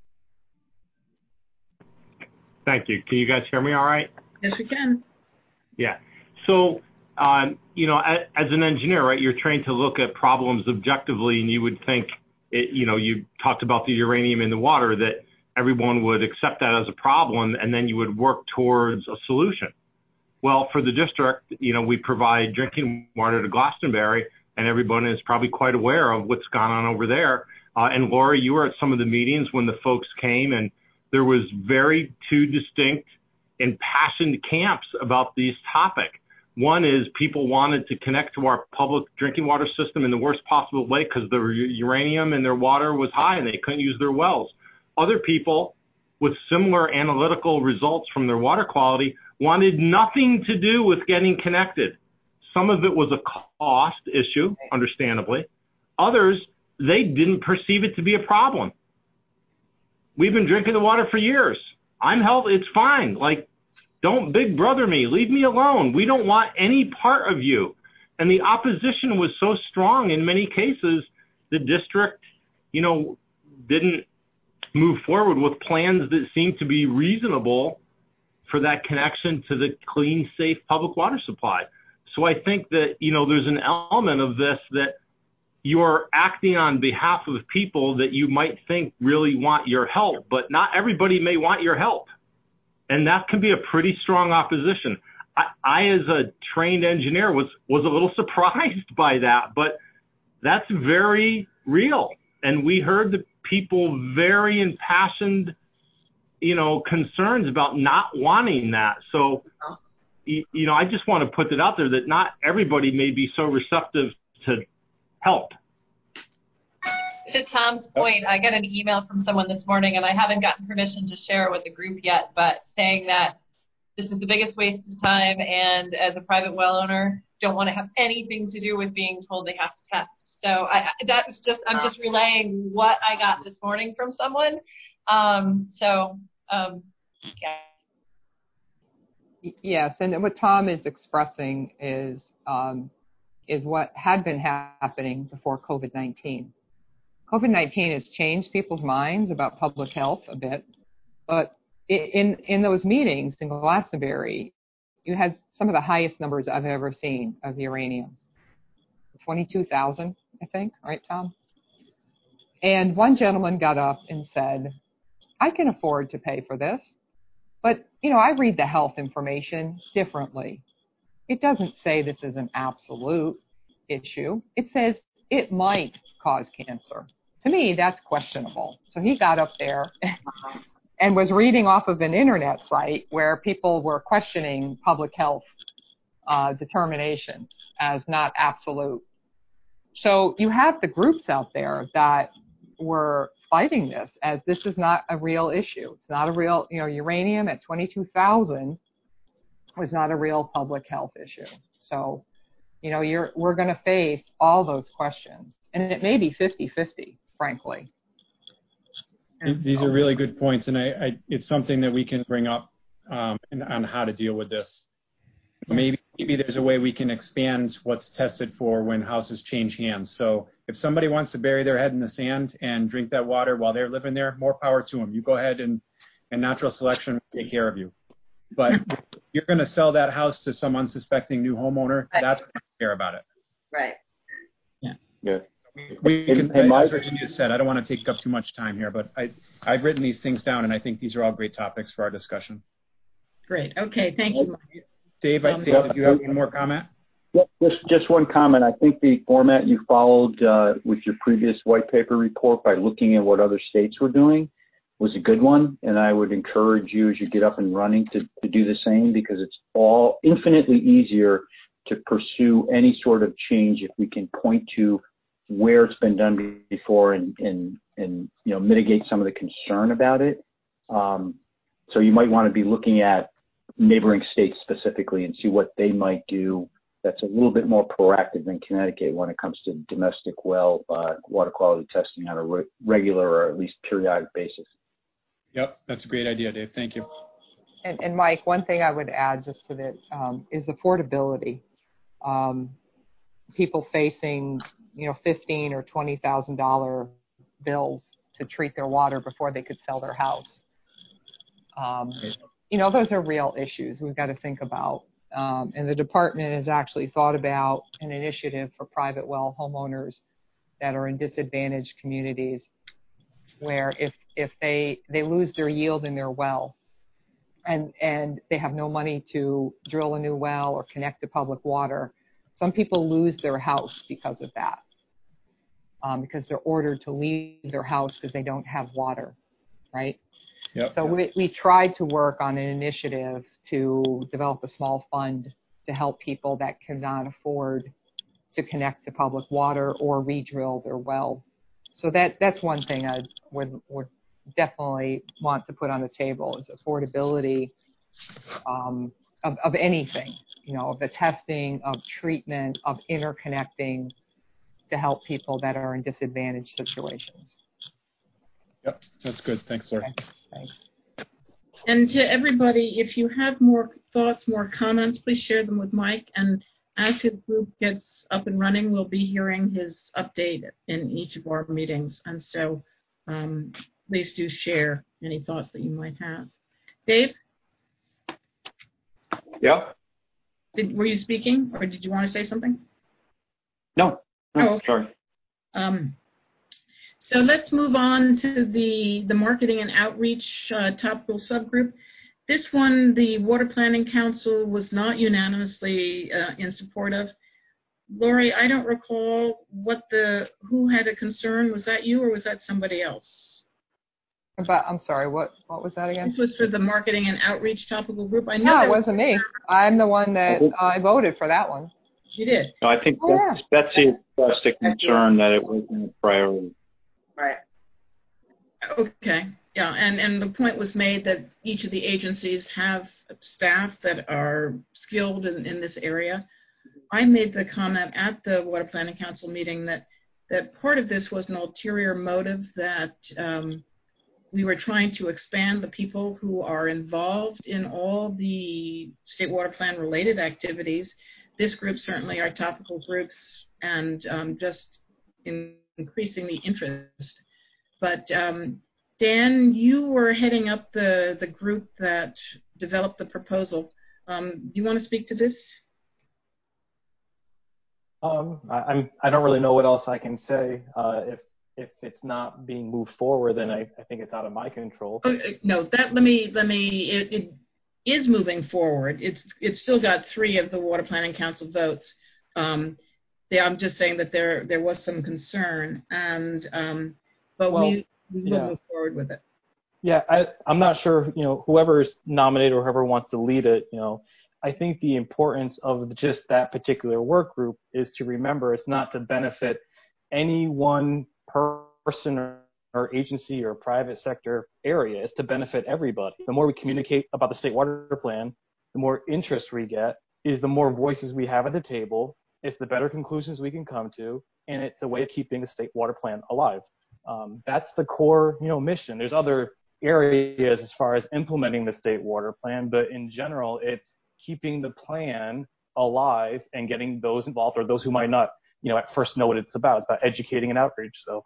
Thank you. Can you guys hear me all right? Yes, we can. Yeah. So, um, you know, as, as an engineer, right, you're trained to look at problems objectively, and you would think, it, you know, you talked about the uranium in the water, that everyone would accept that as a problem, and then you would work towards a solution. Well, for the district, you know, we provide drinking water to Glastonbury, and everyone is probably quite aware of what's gone on over there. Uh, and Laura, you were at some of the meetings when the folks came, and there was very two distinct impassioned camps about this topic. One is people wanted to connect to our public drinking water system in the worst possible way because the uranium in their water was high and they couldn't use their wells. Other people with similar analytical results from their water quality wanted nothing to do with getting connected. Some of it was a cost issue, understandably. Others, they didn't perceive it to be a problem. We've been drinking the water for years. I'm healthy. It's fine. Like, don't big brother me. Leave me alone. We don't want any part of you. And the opposition was so strong in many cases, the district, you know, didn't move forward with plans that seemed to be reasonable for that connection to the clean, safe public water supply. So I think that, you know, there's an element of this that you're acting on behalf of people that you might think really want your help, but not everybody may want your help. and that can be a pretty strong opposition. I, I as a trained engineer, was, was a little surprised by that, but that's very real. And we heard the people very impassioned, you know, concerns about not wanting that. So, you, you know, I just want to put it out there that not everybody may be so receptive to help. To Tom's point, I got an email from someone this morning, and I haven't gotten permission to share it with the group yet, but saying that this is the biggest waste of time, and as a private well owner, don't want to have anything to do with being told they have to test. So I, that was just, I'm just relaying what I got this morning from someone. Um, so, um, yeah. Yes, and what Tom is expressing is um, is what had been happening before COVID nineteen. COVID nineteen has changed people's minds about public health a bit, but in in those meetings in Glastonbury, you had some of the highest numbers I've ever seen of uranium. twenty-two thousand, I think, right, Tom? And one gentleman got up and said, I can afford to pay for this, but, you know, I read the health information differently. It doesn't say this is an absolute issue. It says it might cause cancer. To me, that's questionable. So he got up there and was reading off of an internet site where people were questioning public health uh, determinations as not absolute. So you have the groups out there that were fighting this as this is not a real issue. It's not a real, you know, uranium at twenty-two thousand was not a real public health issue. So, you know, you're we're going to face all those questions. And it may be fifty-fifty, frankly. These are really good points, and I, I, it's something that we can bring up um, in, on how to deal with this. Maybe, maybe there's a way we can expand what's tested for when houses change hands. So if somebody wants to bury their head in the sand and drink that water while they're living there, more power to them. You go ahead and, and natural selection will take care of you. But you're going to sell that house to some unsuspecting new homeowner, Right. that's going to care about it. Right. Yeah. Good. We can, Hey, Mike. as Virginia said, I don't want to take up too much time here, but I, I've written these things down, and I think these are all great topics for our discussion. Great. Okay. Thank you, Mike. Dave, I Um, think, did you have one more comment? Yep, just, just one comment. I think the format you followed uh, with your previous white paper report by looking at what other states were doing was a good one. And I would encourage you as you get up and running to, to do the same, because it's all infinitely easier to pursue any sort of change if we can point to where it's been done before and, and, and you know, mitigate some of the concern about it. Um, so you might want to be looking at neighboring states specifically and see what they might do that's a little bit more proactive than Connecticut when it comes to domestic well uh, water quality testing on a re- regular or at least periodic basis. Yep, that's a great idea, Dave. Thank you. And, and Mike, one thing I would add just to that um, is affordability. Um, people facing, you know, fifteen or twenty thousand dollar bills to treat their water before they could sell their house. Um, you know, those are real issues we've got to think about. Um, and the department has actually thought about an initiative for private well homeowners that are in disadvantaged communities, where if if they they lose their yield in their well, and and they have no money to drill a new well or connect to public water, some people lose their house because of that, um, because they're ordered to leave their house because they don't have water, right? Yep. So we, we tried to work on an initiative to develop a small fund to help people that cannot afford to connect to public water or re-drill their well. So that that's one thing I would, would definitely want to put on the table is affordability um, of, of anything, you know, of the testing, of treatment, of interconnecting to help people that are in disadvantaged situations. Yep, that's good. Thanks, Lori. Okay. Thanks. And to everybody, if you have more thoughts, more comments, please share them with Mike. And as his group gets up and running, we'll be hearing his update in each of our meetings. And so um, please do share any thoughts that you might have. Dave? Yeah. Did, were you speaking, or did you want to say something? No. no oh, okay. Sorry. Um, So let's move on to the, the marketing and outreach uh, topical subgroup. this one, the Water Planning Council was not unanimously uh, in support of. Lori, I don't recall what the who had a concern. Was that you or was that somebody else? But I'm sorry, what what was that again? This was for the marketing and outreach topical group. I know No, it was wasn't me. I'm the one that uh, I voted for that one. You did. No, I think Oh, yeah. Betsy expressed a concern that it wasn't a priority. Right. Okay. Yeah, and, and the point was made that each of the agencies have staff that are skilled in, in this area. I made the comment at the Water Planning Council meeting that, that part of this was an ulterior motive, that um, we were trying to expand the people who are involved in all the state water plan related activities. This group certainly are topical groups, and um, just in increasing the interest. But um, Dan, you were heading up the, the group that developed the proposal. Um, do you want to speak to this? Um, I, I'm, I don't really know what else I can say. Uh, if if it's not being moved forward, then I, I think it's out of my control. Oh, no, that let me let me. It, it is moving forward. It's it's still got three of the Water Planning Council votes. Um, they, I'm just saying that there there was some concern, and um, but Well, we, we will yeah. move forward with it. Yeah, I, I'm not sure, you know, whoever's nominated or whoever wants to lead it, you know, I think the importance of just that particular work group is to remember it's not to benefit any one person or, or agency or private sector area. It's to benefit everybody. The more we communicate about the state water plan, the more interest we get, is the more voices we have at the table, it's the better conclusions we can come to, and it's a way of keeping the state water plan alive. Um, that's the core, you know, mission. There's other areas as far as implementing the state water plan, but in general, it's keeping the plan alive and getting those involved or those who might not, you know, at first know what it's about. It's about educating and outreach. So.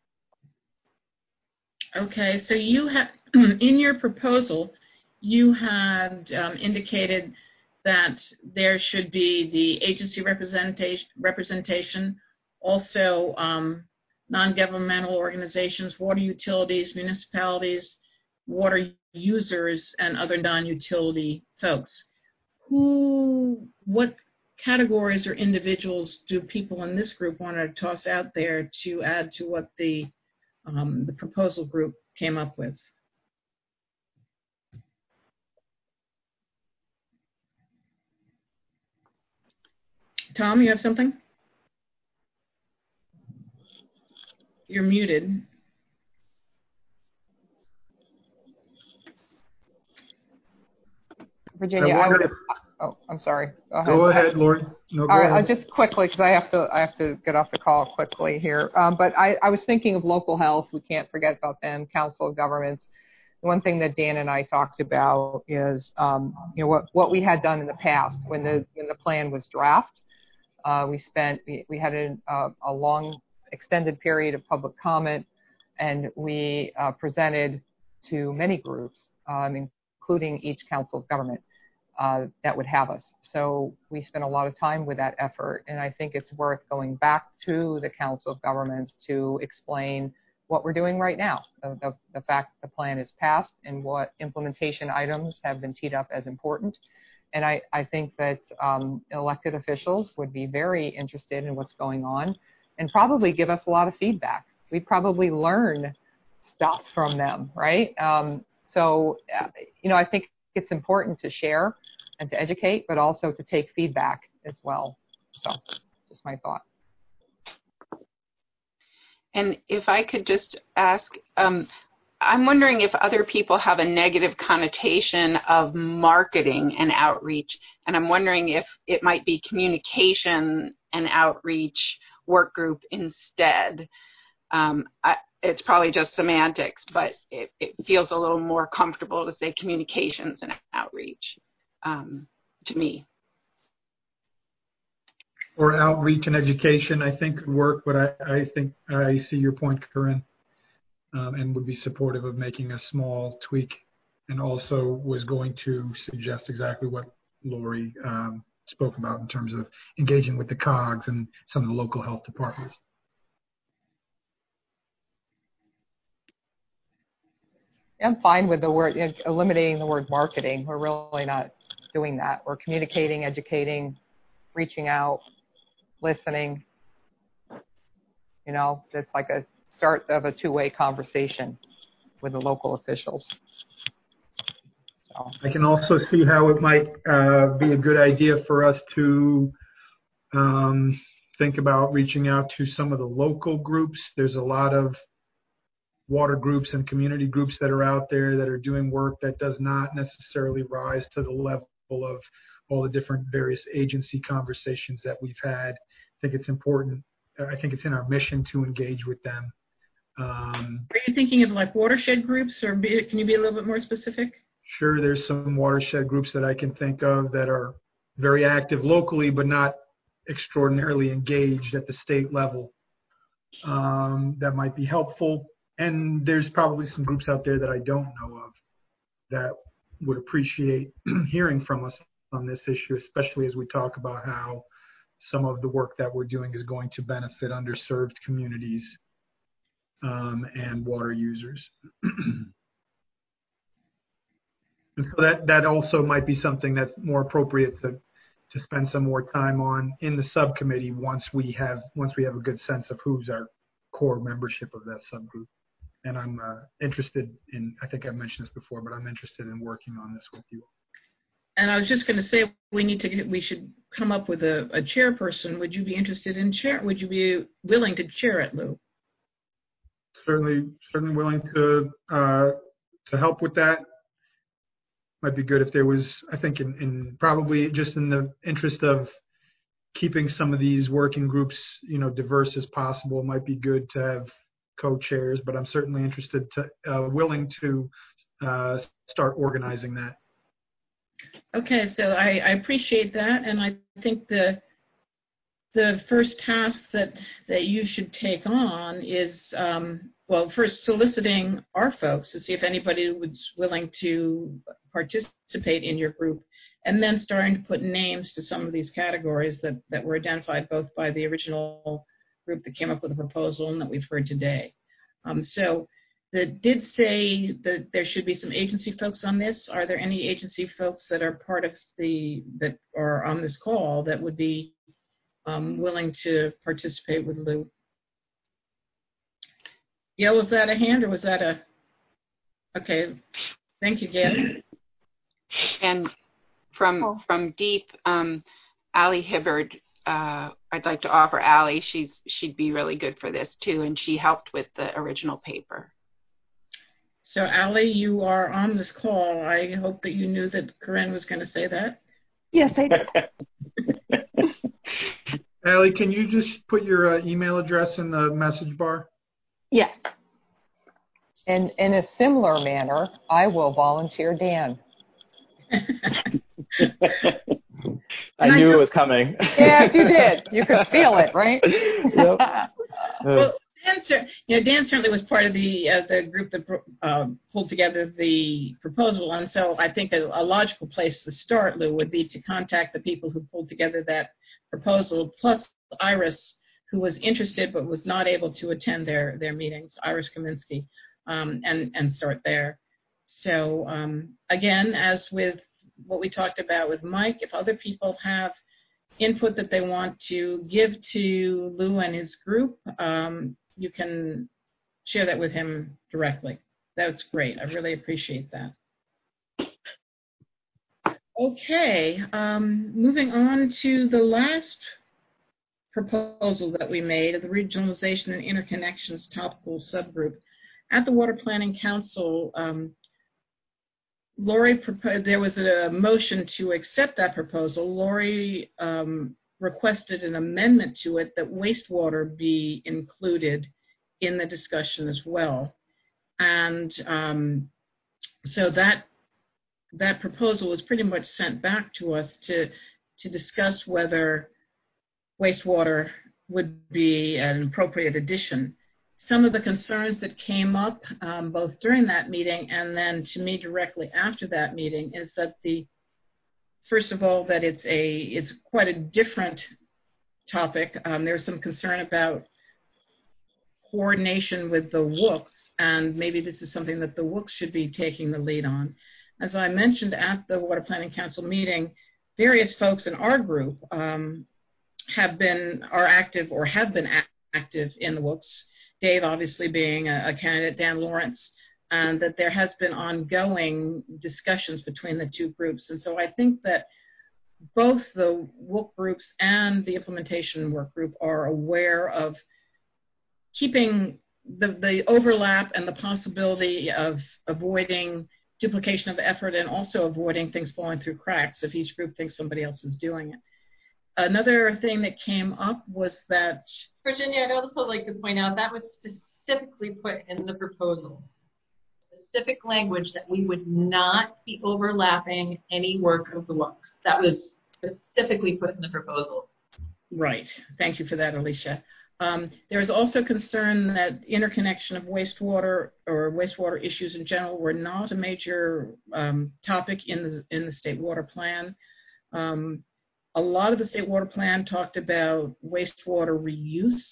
Okay, so you have, in your proposal, you had um, indicated that there should be the agency representation, representation also um, non-governmental organizations, water utilities, municipalities, water users, and other non-utility folks. Who, what categories or individuals do people in this group want to toss out there to add to what the um, the proposal group came up with? Tom, you have something? You're muted. Virginia, I, I would, oh, I'm sorry. Go ahead. Go ahead, Lori. No, go All right, ahead. I'll just quickly, because I have to, I have to get off the call quickly here. Um, but I, I was thinking of local health. We can't forget about them. Council of Governments. One thing that Dan and I talked about is, um, you know, what what we had done in the past when the when the plan was draft. Uh, we spent we, we had a, a, a long extended period of public comment, and we uh, presented to many groups, um, including each Council of Government uh, that would have us. So we spent a lot of time with that effort, and I think it's worth going back to the Council of Governments to explain what we're doing right now, the, the, the fact that the plan is passed and what implementation items have been teed up as important. And I, I think that um, elected officials would be very interested in what's going on and probably give us a lot of feedback. We'd probably learn stuff from them, right? Um, so, uh, you know, I think it's important to share and to educate, but also to take feedback as well. So, just my thought. And if I could just ask, um, I'm wondering if other people have a negative connotation of marketing and outreach, and I'm wondering if it might be communication and outreach work group instead. Um, I, it's probably just semantics, but it, it feels a little more comfortable to say communications and outreach um, to me. Or outreach and education, I think could work, but I, I think I see your point, Corinne, um, and would be supportive of making a small tweak, and also was going to suggest exactly what Lori um, spoke about in terms of engaging with the C O Gs and some of the local health departments. I'm fine with the word, eliminating the word marketing. We're really not doing that. We're communicating, educating, reaching out, listening. You know, it's like a start of a two-way conversation with the local officials. So. I can also see how it might uh, be a good idea for us to um, think about reaching out to some of the local groups. There's a lot of water groups and community groups that are out there that are doing work that does not necessarily rise to the level of all the different various agency conversations that we've had. I think it's important. I think it's in our mission to engage with them. Um, are you thinking of like watershed groups, or be, can you be a little bit more specific? Sure, there's some watershed groups that I can think of that are very active locally, but not extraordinarily engaged at the state level. Um, that might be helpful. And there's probably some groups out there that I don't know of that would appreciate hearing from us on this issue, especially as we talk about how some of the work that we're doing is going to benefit underserved communities um, and water users. And so that, that also might be something that's more appropriate to, to spend some more time on in the subcommittee once we have once we have a good sense of who's our core membership of that subgroup. And I'm uh, interested in, I think I've mentioned this before, but I'm interested in working on this with you. And I was just going to say, we need to get, we should come up with a, a chairperson. Would you be interested in chair? Would you be willing to chair it, Lou? Certainly, certainly willing to uh, to help with that. Might be good if there was, I think, in, in probably just in the interest of keeping some of these working groups, you know, diverse as possible. It might be good to have co-chairs, but I'm certainly interested to, uh, willing to uh, start organizing that. Okay, so I, I appreciate that, and I think the the first task that that you should take on is, um, well, first soliciting our folks to see if anybody was willing to participate in your group, and then starting to put names to some of these categories that, that were identified both by the original group that came up with a proposal and that we've heard today. Um, so that did say that there should be some agency folks on this. Are there any agency folks that are part of the, that are on this call that would be um, willing to participate with Lou? Gail, was that a hand or was that a, okay, thank you, Gail. And from from Deep, um, Allie Hibbard, uh, I'd like to offer Allie. She's she'd be really good for this too, and she helped with the original paper. So Allie, you are on this call. I hope that you knew that Corinne was going to say that. Yes, I did. Allie, can you just put your uh, email address in the message bar? Yes. And in a similar manner, I will volunteer Dan. I knew it was coming. Yes, you did. You could feel it, right? Yep. Well, Dan, you know, Dan certainly was part of the uh, the group that uh, pulled together the proposal, and so I think a, a logical place to start, Lou, would be to contact the people who pulled together that proposal, plus Iris, who was interested but was not able to attend their their meetings, Iris Kaminsky, um, and and start there. So um, again, as with what we talked about with Mike, if other people have input that they want to give to Lou and his group, um, you can share that with him directly. That's great. I really appreciate that. Okay, um, moving on to the last proposal that we made of the Regionalization and Interconnections Topical Subgroup. At the Water Planning Council, um, Lori proposed, there was a motion to accept that proposal. Lori um, requested an amendment to it that wastewater be included in the discussion as well. And um, so that that proposal was pretty much sent back to us to to discuss whether wastewater would be an appropriate addition. Some of the concerns that came up um, both during that meeting and then to me directly after that meeting is that the, first of all, that it's a it's quite a different topic. Um, there's some concern about coordination with the W U Cs, and maybe this is something that the W U Cs should be taking the lead on. As I mentioned at the Water Planning Council meeting, various folks in our group um, have been, are active or have been active in the W U Cs, Dave obviously being a, a candidate, Dan Lawrence, and that there has been ongoing discussions between the two groups. And so I think that both the W U C groups and the implementation work group are aware of keeping the, the overlap and the possibility of avoiding duplication of effort and also avoiding things falling through cracks if each group thinks somebody else is doing it. Another thing that came up was that... Virginia, I'd also like to point out that was specifically put in the proposal. Specific language that we would not be overlapping any work of the W U Cs. That was specifically put in the proposal. Right. Thank you for that, Alicia. Um, there is also concern that interconnection of wastewater or wastewater issues in general were not a major um, topic in the, in the state water plan. Um, a lot of the state water plan talked about wastewater reuse.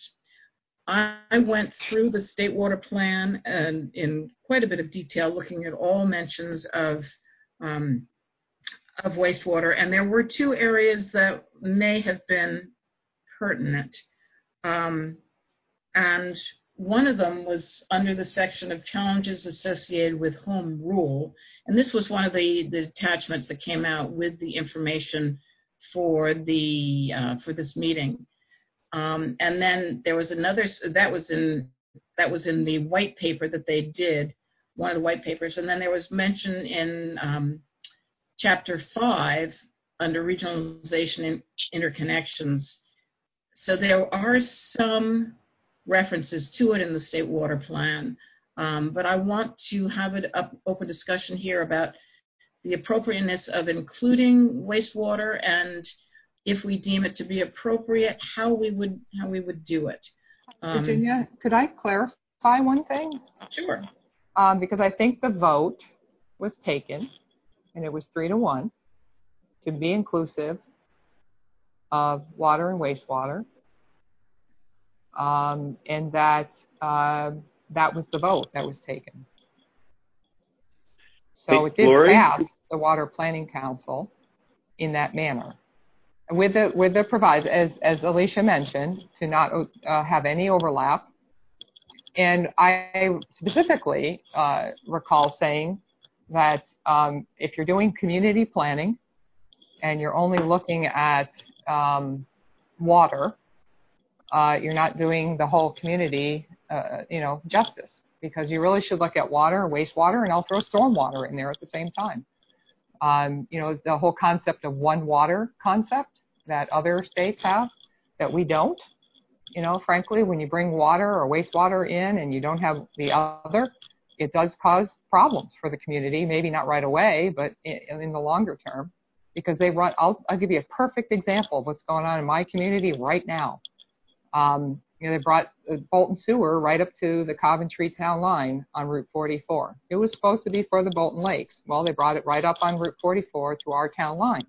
I, I went through the state water plan and in quite a bit of detail, looking at all mentions of um, of wastewater, and there were two areas that may have been pertinent. Um, and one of them was under the section of challenges associated with home rule. And this was one of the, the attachments that came out with the information for the uh, for this meeting. Um, and then there was another that was in that was in the white paper that they did, one of the white papers. And then there was mention in um, chapter five under regionalization and interconnections. So there are some references to it in the state water plan, um, but I want to have an up, open discussion here about the appropriateness of including wastewater, and if we deem it to be appropriate, how we would how we would do it. Um, Virginia, could I clarify one thing? Sure. Um, because I think the vote was taken, and it was three to one, to be inclusive of water and wastewater, um, and that uh, that was the vote that was taken. So hey, it did Lori? pass the Water Planning Council in that manner, with the with the proviso, as as Alicia mentioned, to not uh, have any overlap. And I specifically uh, recall saying that um, if you're doing community planning and you're only looking at um, water, uh, you're not doing the whole community, uh, you know, justice, because you really should look at water, wastewater, and I'll throw stormwater in there at the same time. Um, you know, the whole concept of one water concept that other states have that we don't. You know, frankly, when you bring water or wastewater in and you don't have the other, it does cause problems for the community, maybe not right away, but in, in the longer term, because they run, I'll, I'll give you a perfect example of what's going on in my community right now. Um, you know, they brought Bolton Sewer right up to the Coventry town line on Route forty-four. It was supposed to be for the Bolton Lakes. Well, they brought it right up on Route forty-four to our town line.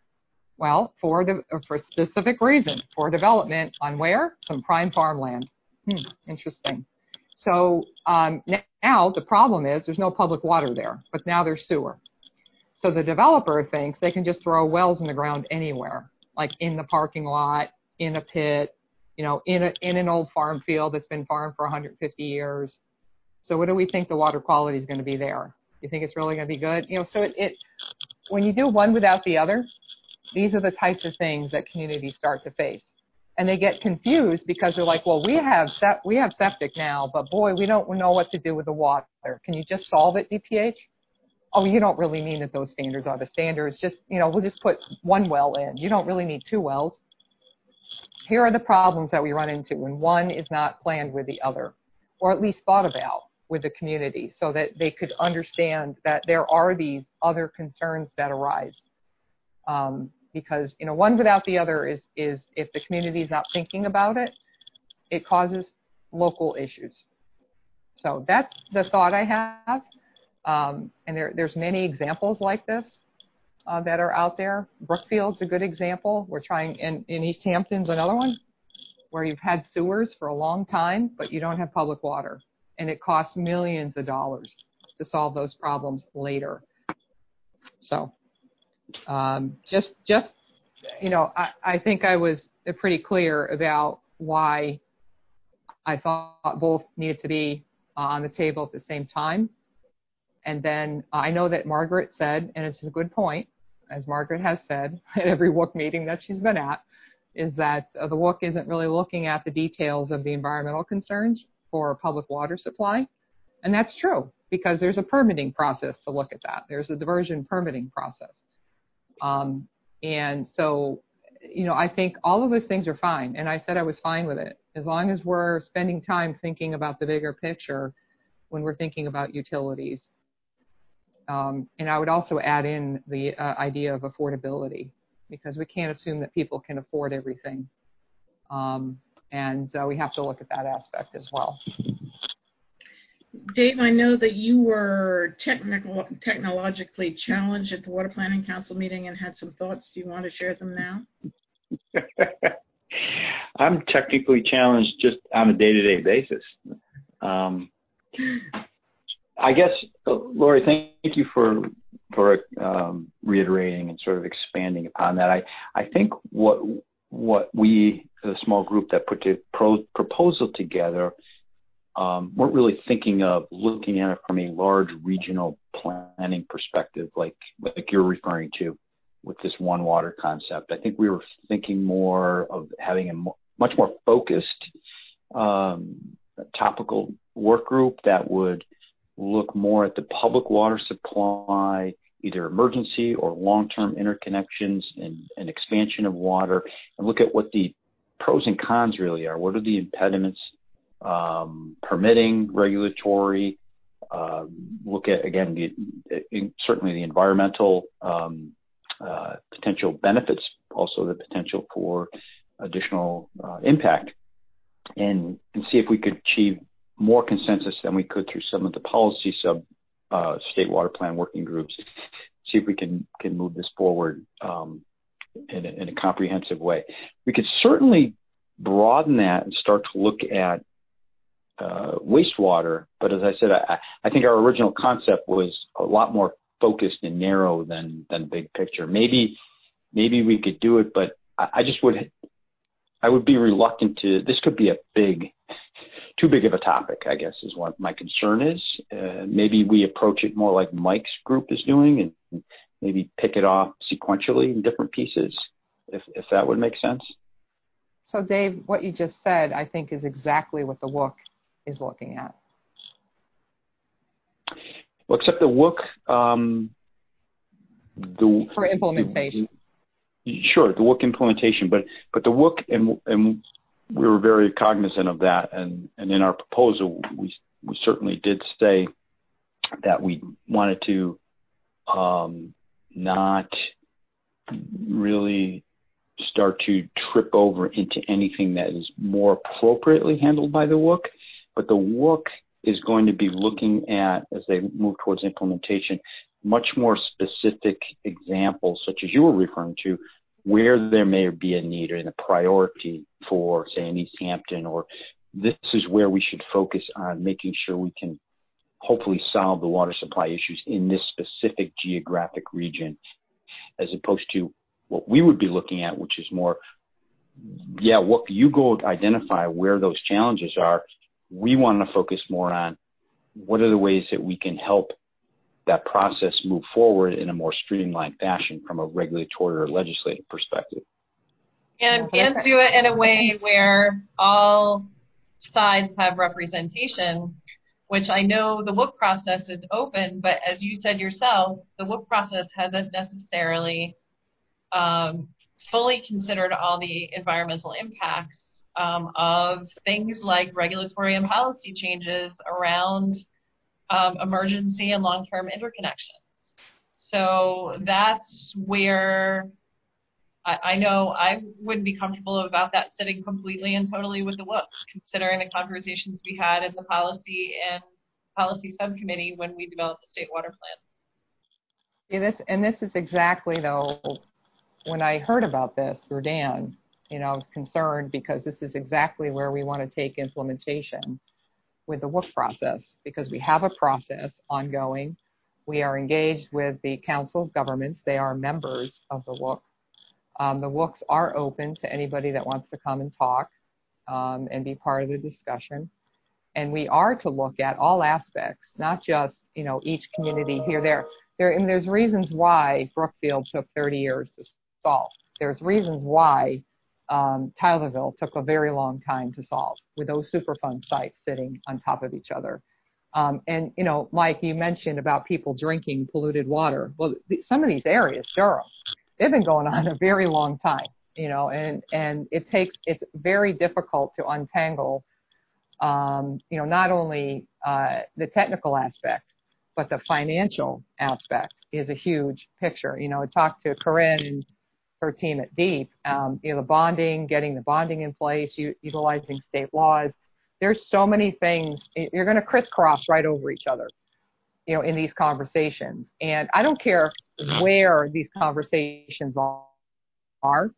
Well, for the for a specific reason, for development on where? Some prime farmland. Hmm, interesting. So um, now the problem is there's no public water there, but now there's sewer. So the developer thinks they can just throw wells in the ground anywhere, like in the parking lot, in a pit, you know, in a in an old farm field that's been farmed for one hundred fifty years. So what do we think the water quality is going to be there? You think it's really going to be good? You know, so it, it when you do one without the other, these are the types of things that communities start to face. And they get confused because they're like, well, we have sep- we have septic now, but boy, we don't know what to do with the water. Can you just solve it, D P H? Oh, you don't really mean that those standards are the standards. Just, you know, we'll just put one well in. You don't really need two wells. Here are the problems that we run into, and one is not planned with the other, or at least thought about with the community so that they could understand that there are these other concerns that arise. Um, because, you know, one without the other is, is if the community is not thinking about it, it causes local issues. So that's the thought I have. Um, and there, there's many examples like this uh, that are out there. Brookfield's a good example. We're trying, and in East Hampton's another one. where you've had sewers for a long time, but you don't have public water. And it costs millions of dollars to solve those problems later. So um, just, just you know, I, I think I was pretty clear about why I thought both needed to be uh, on the table at the same time. And then I know that Margaret said, and it's a good point, as Margaret has said at every W U C meeting that she's been at, is that uh, the W U C isn't really looking at the details of the environmental concerns for public water supply. And that's true, because there's a permitting process to look at that. There's a diversion permitting process. Um, and so, you know, I think all of those things are fine. And I said I was fine with it, as long as we're spending time thinking about the bigger picture when we're thinking about utilities. Um, and I would also add in the uh, idea of affordability, because we can't assume that people can afford everything. Um, and uh, we have to look at that aspect as well. Dave, I know that you were technical, technologically challenged at the Water Planning Council meeting and had some thoughts. Do you want to share them now? I'm technically challenged just on a day-to-day basis. Um, I guess, uh, Lori, thank you for for um, reiterating and sort of expanding upon that. I, I think what what we, the small group that put the pro, proposal together, um, weren't really thinking of looking at it from a large regional planning perspective, like like you're referring to with this one water concept. I think we were thinking more of having a mo- much more focused um, topical work group that would look more at the public water supply, either emergency or long-term interconnections and, and expansion of water, and look at what the pros and cons really are. What are the impediments, um, permitting, regulatory, uh, look at, again, the, in, certainly the environmental um, uh, potential benefits, also the potential for additional uh, impact, and, and see if we could achieve more consensus than we could through some of the policy sub uh, state water plan working groups. See if we can can move this forward um, in, a, in a comprehensive way. We could certainly broaden that and start to look at uh, wastewater. But as I said, I, I think our original concept was a lot more focused and narrow than than big picture. Maybe maybe we could do it, but I, I just would I would be reluctant to. This could be a big. Too big of a topic, I guess, is what my concern is. Uh, maybe we approach it more like Mike's group is doing and maybe pick it off sequentially in different pieces, if, if that would make sense. So, Dave, what you just said, I think, is exactly what the W U C is looking at. Well, except the W U C... Um, the, For implementation. The, sure, the W U C implementation, but, but the W U C... and, and we were very cognizant of that, and, and in our proposal, we we certainly did say that we wanted to um, not really start to trip over into anything that is more appropriately handled by the W U C, but the W U C is going to be looking at, as they move towards implementation, much more specific examples, such as you were referring to, where there may be a need or in a priority for, say, in East Hampton, or this is where we should focus on making sure we can hopefully solve the water supply issues in this specific geographic region, as opposed to what we would be looking at, which is more, yeah, what you go identify where those challenges are. We want to focus more on what are the ways that we can help that process move forward in a more streamlined fashion from a regulatory or legislative perspective. And, and do it in a way where all sides have representation, which I know the W U C process is open, but as you said yourself, the W U C process hasn't necessarily um, fully considered all the environmental impacts um, of things like regulatory and policy changes around Um, emergency and long-term interconnections. So that's where I, I know I wouldn't be comfortable about that sitting completely and totally with the W U C, considering the conversations we had in the policy and policy subcommittee when we developed the state water plan. See, this, and this is exactly, though, when I heard about this through Dan, you know, I was concerned because this is exactly where we want to take implementation with the W O C process, because we have a process ongoing. We are engaged with the Council of Governments. They are members of the W O C. Um, the W O Cs are open to anybody that wants to come and talk um, and be part of the discussion. And we are to look at all aspects, not just, you know, each community here, there. There, and there's reasons why Brookfield took thirty years to solve. There's reasons why um, Tylerville took a very long time to solve with those Superfund sites sitting on top of each other. Um, and, you know, Mike, you mentioned about people drinking polluted water. Well, th- some of these areas, Durham, they've been going on a very long time, you know, and, and it takes, it's very difficult to untangle, um, you know, not only uh, the technical aspect, but the financial aspect is a huge picture. You know, I talked to Corinne and her team at DEEP, um, you know, the bonding, getting the bonding in place, u- utilizing state laws. There's so many things. You're going to crisscross right over each other, you know, in these conversations. And I don't care where these conversations are.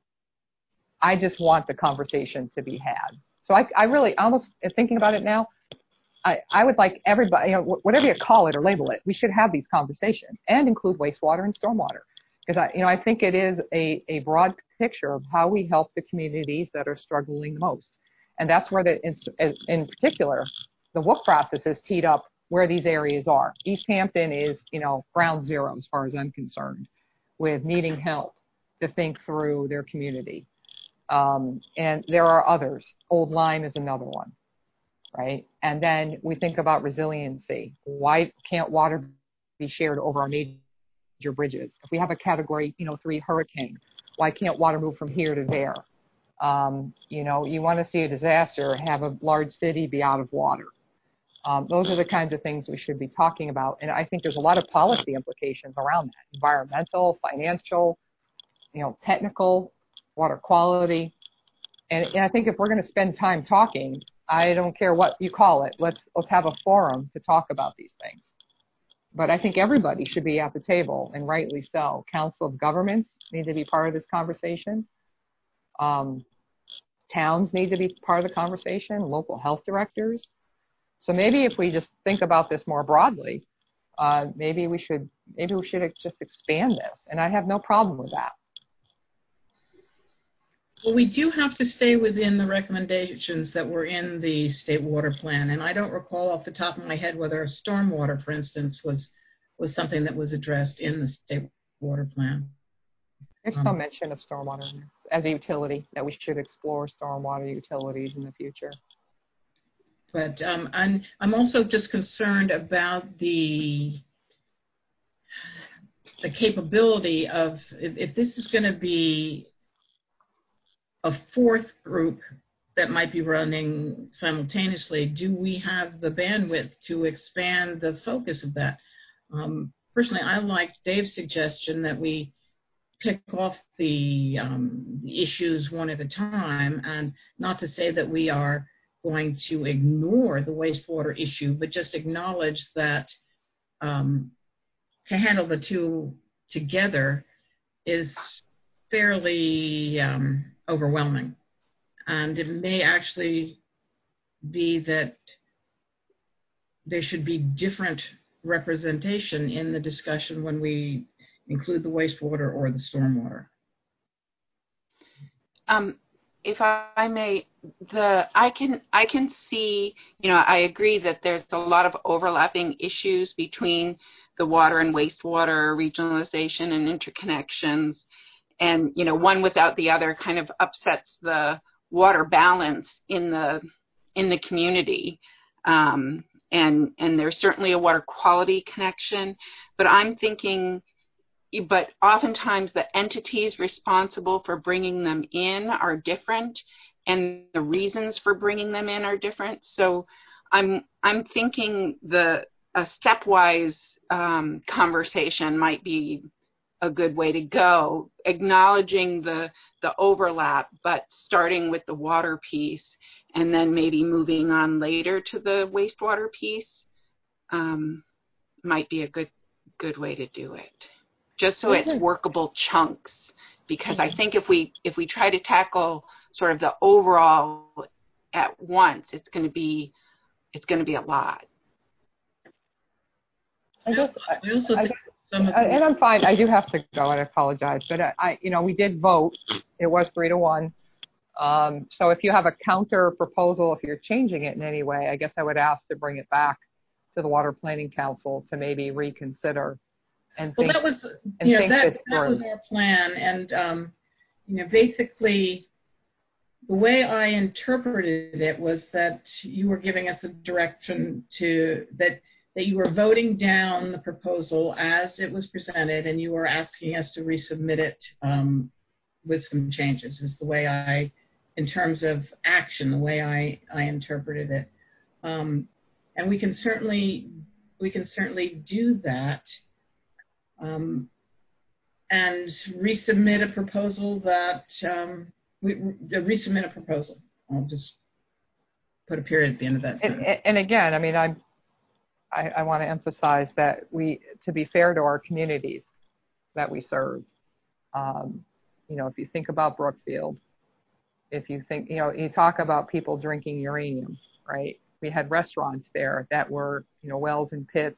I just want the conversation to be had. So I, I really, almost thinking about it now, I, I would like everybody, you know, whatever you call it or label it, we should have these conversations and include wastewater and stormwater. Because I, you know, I think it is a, a broad picture of how we help the communities that are struggling the most. And that's where the, in, in particular, the W O C process is teed up where these areas are. East Hampton is, you know, ground zero as far as I'm concerned, with needing help to think through their community. Um, and there are others. Old Lyme is another one, right? And then we think about resiliency. Why can't water be shared over our major bridges? If we have a category, you know, three hurricane, why can't water move from here to there? Um, you know, you want to see a disaster, have a large city be out of water. Um, those are the kinds of things we should be talking about. And I think there's a lot of policy implications around that. Environmental, financial, you know, technical, water quality. And, and I think if we're going to spend time talking, I don't care what you call it. Let's, let's have a forum to talk about these things. But I think everybody should be at the table, and rightly so. Council of Governments need to be part of this conversation. Um, towns need to be part of the conversation, local health directors. So maybe if we just think about this more broadly, uh, maybe we should maybe we should just expand this, and I have no problem with that. Well, we do have to stay within the recommendations that were in the state water plan, and I don't recall off the top of my head whether stormwater, for instance, was was something that was addressed in the state water plan. There's um, some mention of stormwater as a utility, that we should explore stormwater utilities in the future. But um, I'm, I'm also just concerned about the the capability of, if, if this is going to be a fourth group that might be running simultaneously, do we have the bandwidth to expand the focus of that? Um, personally, I like Dave's suggestion that we pick off the, um, the issues one at a time, and not to say that we are going to ignore the wastewater issue, but just acknowledge that um, to handle the two together is fairly um, overwhelming. And it may actually be that there should be different representation in the discussion when we include the wastewater or the stormwater. Um, if I may, the I can I can see, you know, I agree that there's a lot of overlapping issues between the water and wastewater regionalization and interconnections, and you know, one without the other kind of upsets the water balance in the in the community. Um, and and there's certainly a water quality connection, but I'm thinking. But oftentimes the entities responsible for bringing them in are different, and the reasons for bringing them in are different. So I'm I'm thinking the a stepwise um, conversation might be a good way to go, acknowledging the the overlap, but starting with the water piece, and then maybe moving on later to the wastewater piece um, might be a good good way to do it. Just so it's workable chunks, because I think if we if we try to tackle sort of the overall at once, it's going to be, it's going to be a lot. I guess, I also I, think some of I, the, and I'm fine. I do have to go, and I apologize. But I, I you know, we did vote. It was three to one. Um, so if you have a counter proposal, if you're changing it in any way, I guess I would ask to bring it back to the Water Planning Council to maybe reconsider and well, think, that was, and you know, think that, this that was through. our plan. And, um, you know, basically, the way I interpreted it was that you were giving us a direction to, that that you were voting down the proposal as it was presented, and you were asking us to resubmit it um, with some changes, is the way I, in terms of action, the way I, I interpreted it. Um, and we can certainly, we can certainly do that um, and resubmit a proposal that, um, we, resubmit a proposal. I'll just put a period at the end of that sentence. And, and again, I mean, I'm, I, I want to emphasize that we, to be fair to our communities that we serve, um, you know, if you think about Brookfield, if you think, you know, you talk about people drinking uranium, right? We had restaurants there that were, you know, wells and pits.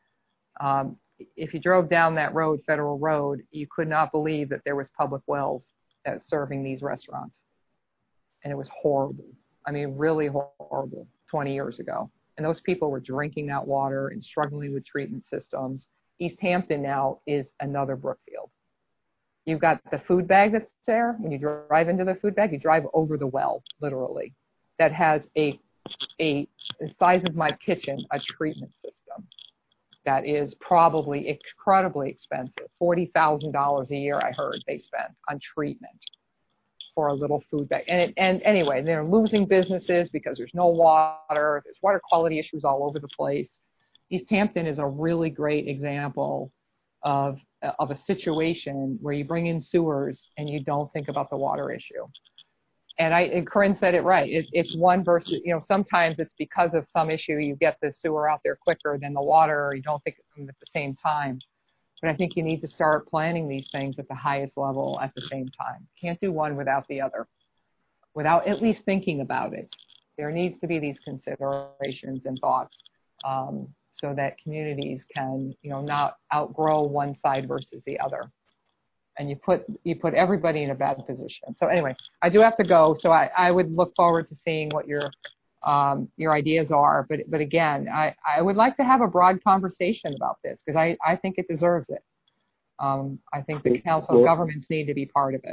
Um, if you drove down that road, Federal Road, you could not believe that there was public wells that serving these restaurants. And it was horrible. I mean, really horrible twenty years ago. And those people were drinking that water and struggling with treatment systems. East Hampton now is another Brookfield. You've got the food bag that's there. When you drive into the food bag, you drive over the well, literally, that has a, a the size of my kitchen, a treatment system that is probably incredibly expensive. forty thousand dollars a year, I heard they spent on treatment for a little food bag. And, it, and anyway, they're losing businesses because there's no water. There's water quality issues all over the place. East Hampton is a really great example of, of a situation where you bring in sewers and you don't think about the water issue. And I, and Corinne said it right. It, it's one versus, you know, sometimes it's because of some issue you get the sewer out there quicker than the water, or you don't think of them at the same time. But I think you need to start planning these things at the highest level at the same time. Can't do one without the other, without at least thinking about it. There needs to be these considerations and thoughts um, so that communities can, you know, not outgrow one side versus the other. And you put you put everybody in a bad position. So anyway, I do have to go. So I, I would look forward to seeing what your um, your ideas are. But but again, I, I would like to have a broad conversation about this because I, I think it deserves it. Um, I think the Council of Governments need to be part of it.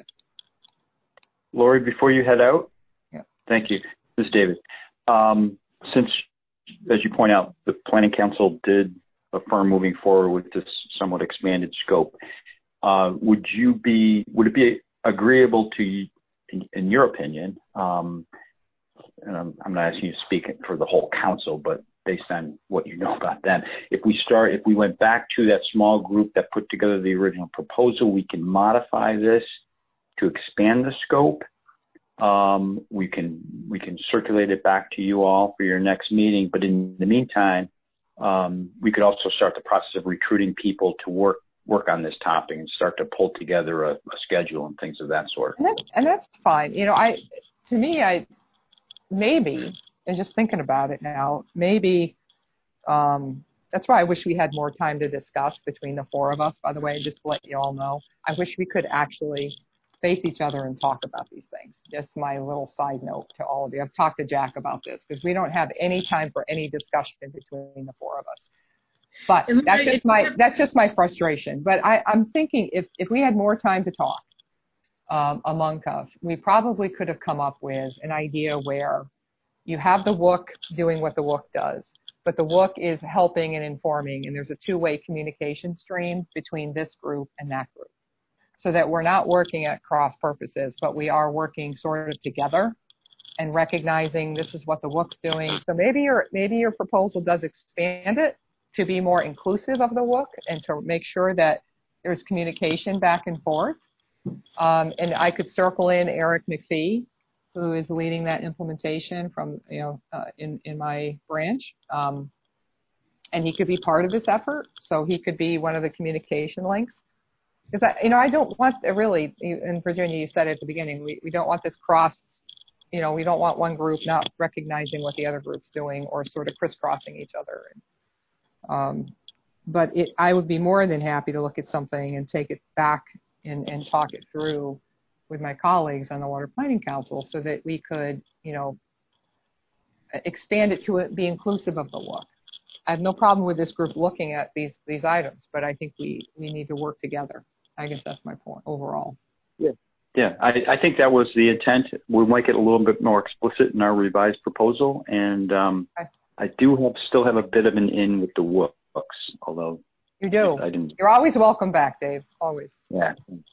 Lori, before you head out, yeah. Thank you. Miz Davis. Um, since, as you point out, the Planning Council did affirm moving forward with this somewhat expanded scope, uh, would you be, would it be agreeable to, in, in your opinion, um, and I'm, I'm not asking you to speak for the whole council, but based on what you know about them, if we start, if we went back to that small group that put together the original proposal, we can modify this to expand the scope. Um, we can we can circulate it back to you all for your next meeting. But in the meantime, um, we could also start the process of recruiting people to work work on this topic and start to pull together a, a schedule and things of that sort. And, that, and that's fine. You know, I to me, I maybe, and just thinking about it now, maybe um, that's why I wish we had more time to discuss between the four of us. By the way, just to let you all know, I wish we could actually face each other and talk about these things. Just my little side note to all of you. I've talked to Jack about this because we don't have any time for any discussion between the four of us. But that's just my that's just my frustration. But I, I'm thinking if, if we had more time to talk um, among us, we probably could have come up with an idea where you have the W O C doing what the W O C does, but the W O C is helping and informing, and there's a two-way communication stream between this group and that group, so that we're not working at cross purposes, but we are working sort of together and recognizing this is what the W O C's doing. So maybe your maybe your proposal does expand it to be more inclusive of the W O C and to make sure that there's communication back and forth. Um, and I could circle in Eric McPhee, who is leading that implementation from, you know, uh, in, in my branch. Um, and he could be part of this effort. So he could be one of the communication links. Because, I, you know, I don't want to really, in Virginia, you said at the beginning, we, we don't want this cross you know, we don't want one group not recognizing what the other group's doing or sort of crisscrossing each other. Um, but it, I would be more than happy to look at something and take it back and, and talk it through with my colleagues on the Water Planning Council so that we could, you know, expand it to it, be inclusive of the look. I have no problem with this group looking at these, these items, but I think we, we need to work together. I guess that's my point overall. Yeah. Yeah, I, I think that was the intent. We'll make it a little bit more explicit in our revised proposal, and um, okay. I do have still have a bit of an in with the Wooks, although you do. I didn't. You're always welcome back, Dave. Always. Yeah.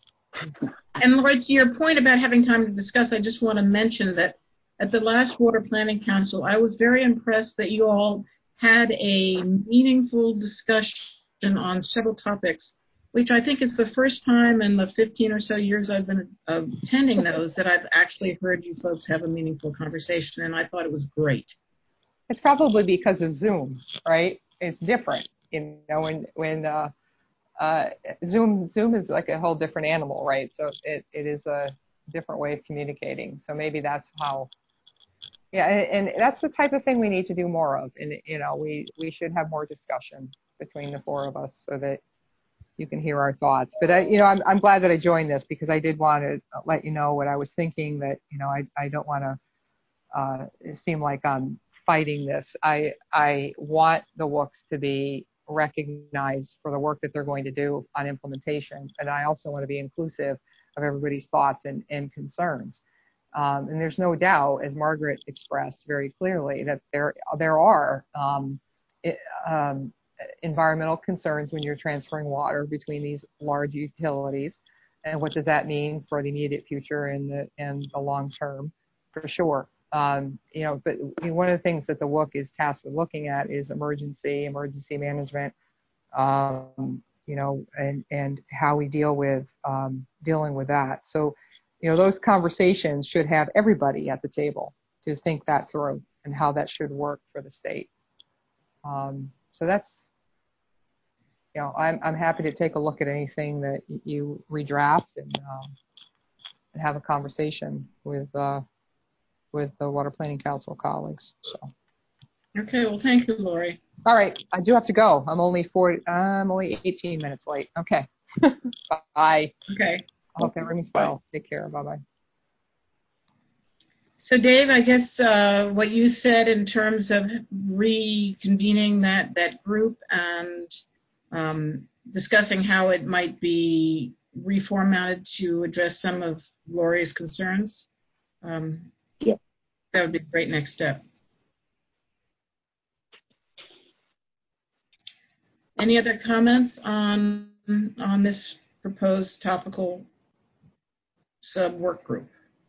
And Lori, to your point about having time to discuss, I just want to mention that at the last Water Planning Council, I was very impressed that you all had a meaningful discussion on several topics, which I think is the first time in the fifteen or so years I've been uh, attending those that I've actually heard you folks have a meaningful conversation, and I thought it was great. It's probably because of Zoom, right? It's different, you know, when, when uh, uh, Zoom Zoom is like a whole different animal, right? So it, it is a different way of communicating. So maybe that's how, yeah, and, and that's the type of thing we need to do more of. And, you know, we, we should have more discussion between the four of us so that you can hear our thoughts. But, I, you know, I'm, I'm glad that I joined this because I did want to let you know what I was thinking, that, you know, I, I don't want to uh, seem like I'm fighting this. I, I want the Wooks to be recognized for the work that they're going to do on implementation. And I also want to be inclusive of everybody's thoughts and, and concerns. Um, and there's no doubt, as Margaret expressed very clearly, that there, there are um, it, um, environmental concerns when you're transferring water between these large utilities, and what does that mean for the immediate future and the and the long term, for sure. Um, you know, but one of the things that the W O C is tasked with looking at is emergency, emergency management, um, you know, and and how we deal with um, dealing with that. So, you know, those conversations should have everybody at the table to think that through and how that should work for the state. Um, so that's. You know, I'm I'm happy to take a look at anything that you redraft and, um, and have a conversation with uh, with the Water Planning Council colleagues. So. Okay. Well, thank you, Lori. All right, I do have to go. I'm only four. I'm only eighteen minutes late. Okay. Bye. Okay. I hope everything's well. Take care. Bye bye. So, Dave, I guess uh, what you said in terms of reconvening that that group and Um, discussing how it might be reformatted to address some of Lori's concerns. Um, yeah. That would be a great next step. Any other comments on, on this proposed topical sub-work group?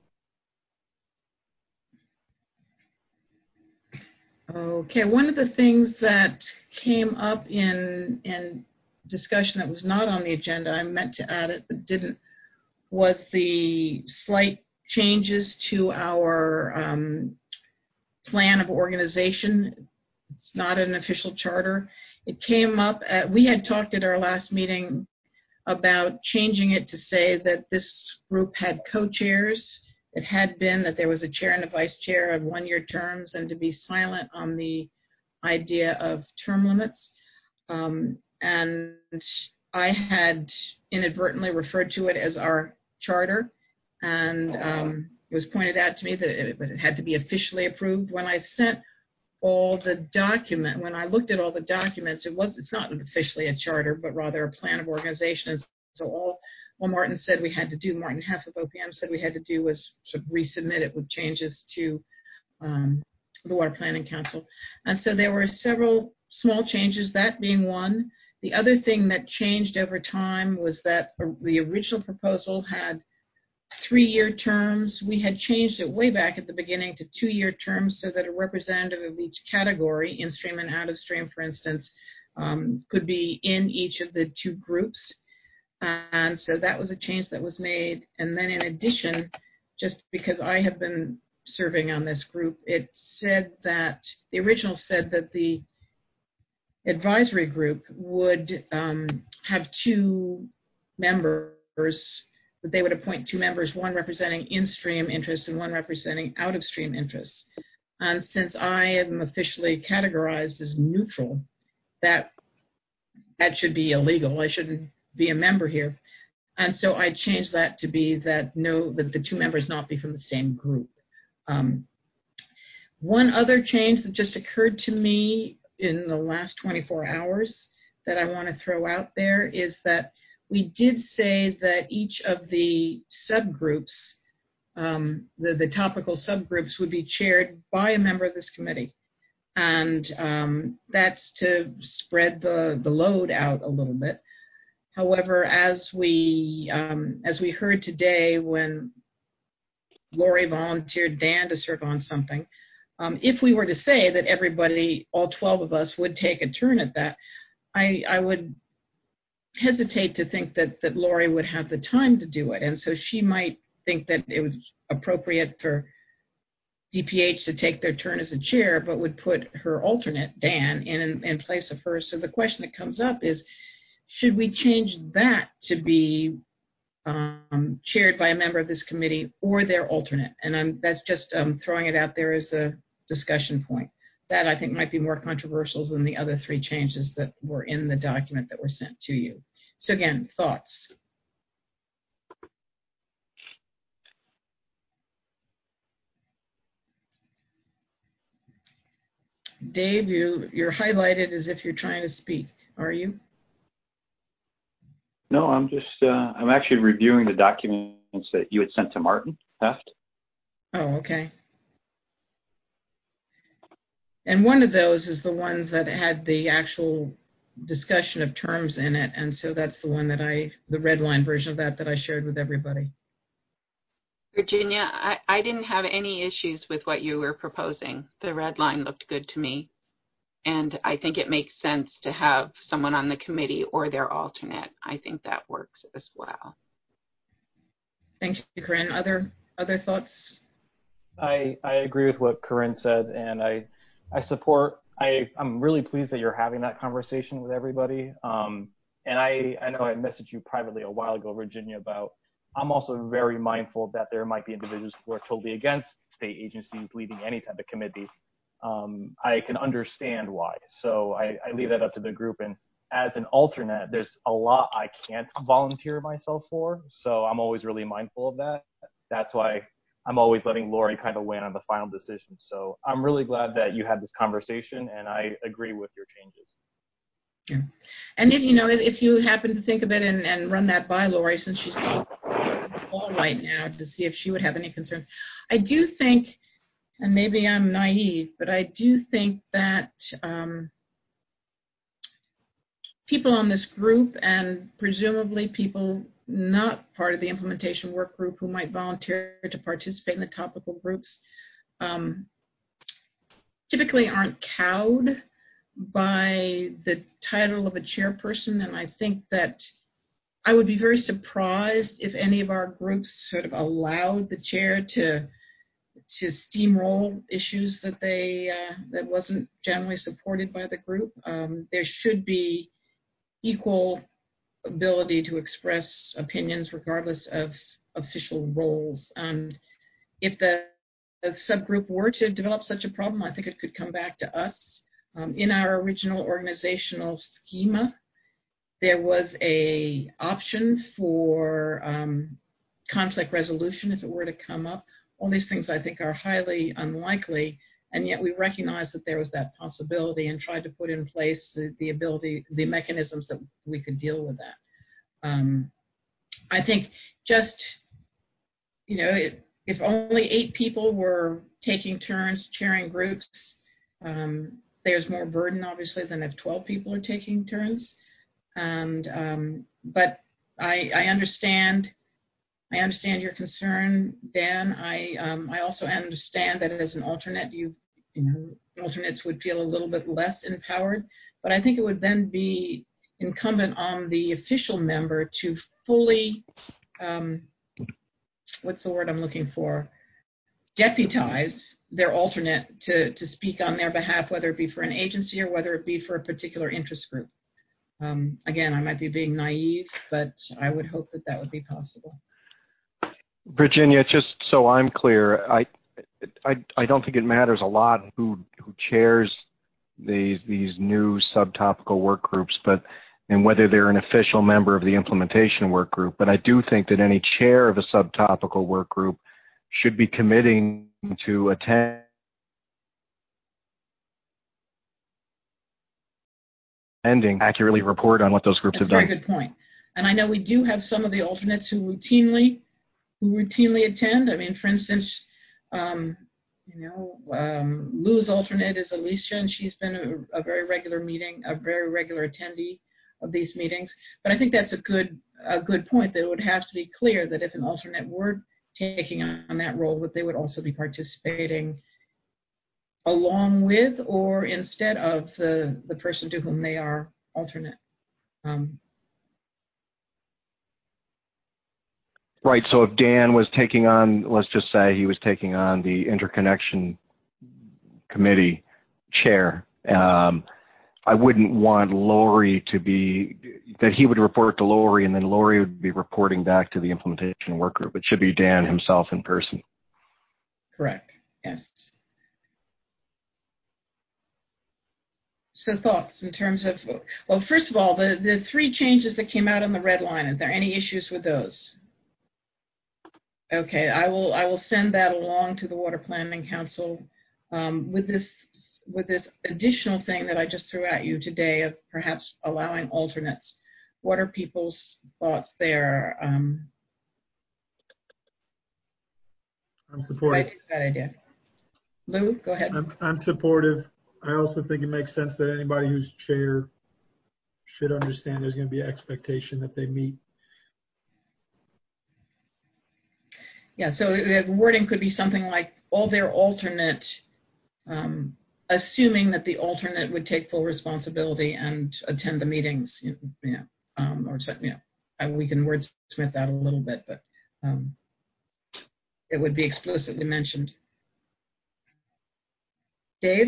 Okay, one of the things that came up in in discussion that was not on the agenda, I meant to add it but didn't, was the slight changes to our um, plan of organization. It's not an official charter. It came up, at, we had talked at our last meeting about changing it to say that this group had co-chairs. It had been that there was a chair and a vice chair of one-year terms, and to be silent on the idea of term limits. Um, and I had inadvertently referred to it as our charter, and um, it was pointed out to me that it, it had to be officially approved. When I sent all the document, when I looked at all the documents, it was it's not officially a charter, but rather a plan of organization. And so all Well, Martin said we had to do, Martin Heff of O P M said we had to do was sort of resubmit it with changes to um, the Water Planning Council. And so there were several small changes, that being one. The other thing that changed over time was that the original proposal had three-year terms. We had changed it way back at the beginning to two-year terms so that a representative of each category, in-stream and out-of-stream, for instance, um, could be in each of the two groups. And so that was a change that was made. And then in addition, just because I have been serving on this group, it said that, the original said that the advisory group would um, have two members that they would appoint two members, one representing in-stream interests and one representing out-of-stream interests. And since I am officially categorized as neutral, that that should be illegal. I shouldn't be a member here. And so I changed that to be that no, that the two members not be from the same group. Um, one other change that just occurred to me in the last twenty-four hours that I want to throw out there is that we did say that each of the subgroups, um, the, the topical subgroups, would be chaired by a member of this committee. And um, that's to spread the, the load out a little bit. However, as we, um, as we heard today when Lori volunteered Dan to serve on something, um, if we were to say that everybody, all twelve of us, would take a turn at that, I, I would hesitate to think that, that Lori would have the time to do it. And so she might think that it was appropriate for D P H to take their turn as a chair, but would put her alternate, Dan, in, in place of her. So the question that comes up is, should we change that to be um, chaired by a member of this committee or their alternate? And I'm, that's just um, throwing it out there as a discussion point. That I think might be more controversial than the other three changes that were in the document that were sent to you. So again, thoughts? Dave, you, you're highlighted as if you're trying to speak. Are you? No, I'm just, uh, I'm actually reviewing the documents that you had sent to Martin Heft. Oh, okay. And one of those is the ones that had the actual discussion of terms in it. And so that's the one that I, the red line version of that that I shared with everybody. Virginia, I, I didn't have any issues with what you were proposing. The red line looked good to me. And I think it makes sense to have someone on the committee or their alternate. I think that works as well. Thank you, Corinne. Other other thoughts? I I agree with what Corinne said, and I I support. I I'm really pleased that you're having that conversation with everybody. Um, and I I know I messaged you privately a while ago, Virginia, about. I'm also very mindful that there might be individuals who are totally against state agencies leading any type of committee. Um, I can understand why. So I, I leave that up to the group. And as an alternate, there's a lot I can't volunteer myself for. So I'm always really mindful of that. That's why I'm always letting Lori kind of weigh in on the final decision. So I'm really glad that you had this conversation, and I agree with your changes. Yeah. And if, you know, if, if you happen to think of it and, and run that by Lori, since she's not all right now, to see if she would have any concerns. I do think, and maybe I'm naive, but I do think that um, people on this group, and presumably people not part of the implementation work group who might volunteer to participate in the topical groups, um, typically aren't cowed by the title of a chairperson. And I think that I would be very surprised if any of our groups sort of allowed the chair to to steamroll issues that they uh, that wasn't generally supported by the group. Um, there should be equal ability to express opinions regardless of official roles. And if the, the subgroup were to develop such a problem, I think it could come back to us. Um, in our original organizational schema, there was a option for um, conflict resolution if it were to come up. All these things I think are highly unlikely, and yet we recognized that there was that possibility and tried to put in place the, the ability, the mechanisms that we could deal with that. Um, I think just, you know, if, if only eight people were taking turns chairing groups, um, there's more burden obviously than if twelve people are taking turns. And um, but I, I understand. I understand your concern, Dan. I um, I also understand that as an alternate, you you know alternates would feel a little bit less empowered. But I think it would then be incumbent on the official member to fully um, what's the word I'm looking for? Deputize their alternate to to speak on their behalf, whether it be for an agency or whether it be for a particular interest group. Um, again, I might be being naive, but I would hope that that would be possible. Virginia, just so I'm clear, I, I, I don't think it matters a lot who who chairs these these new subtopical work groups, but and whether they're an official member of the implementation work group. But I do think that any chair of a subtopical work group should be committing to attend ending accurately report on what those groups That's have a done. very good point. And I know we do have some of the alternates who routinely who routinely attend. I mean, for instance, um, you know, um, Lou's alternate is Alicia, and she's been a, a very regular meeting, a very regular attendee of these meetings. But I think that's a good a good point, that it would have to be clear that if an alternate were taking on that role, that they would also be participating along with or instead of the, the person to whom they are alternate. Um, Right, so if Dan was taking on, let's just say he was taking on the interconnection committee chair, um, I wouldn't want Lori to be, that he would report to Lori and then Lori would be reporting back to the implementation work group. It should be Dan himself in person. Correct, yes. So thoughts in terms of, well, first of all, the, the three changes that came out on the red line, are there any issues with those? Okay, I will I will send that along to the Water Planning Council um, with this with this additional thing that I just threw at you today of perhaps allowing alternates. What are people's thoughts there? Um, I'm supportive. I think that idea. Lou, go ahead. I'm, I'm supportive. I also think it makes sense that anybody who's chair should understand there's going to be an expectation that they meet. Yeah, so the wording could be something like all their alternate, um, assuming that the alternate would take full responsibility and attend the meetings, you know, um, or you know, and we can wordsmith that a little bit, but um, it would be explicitly mentioned. Dave?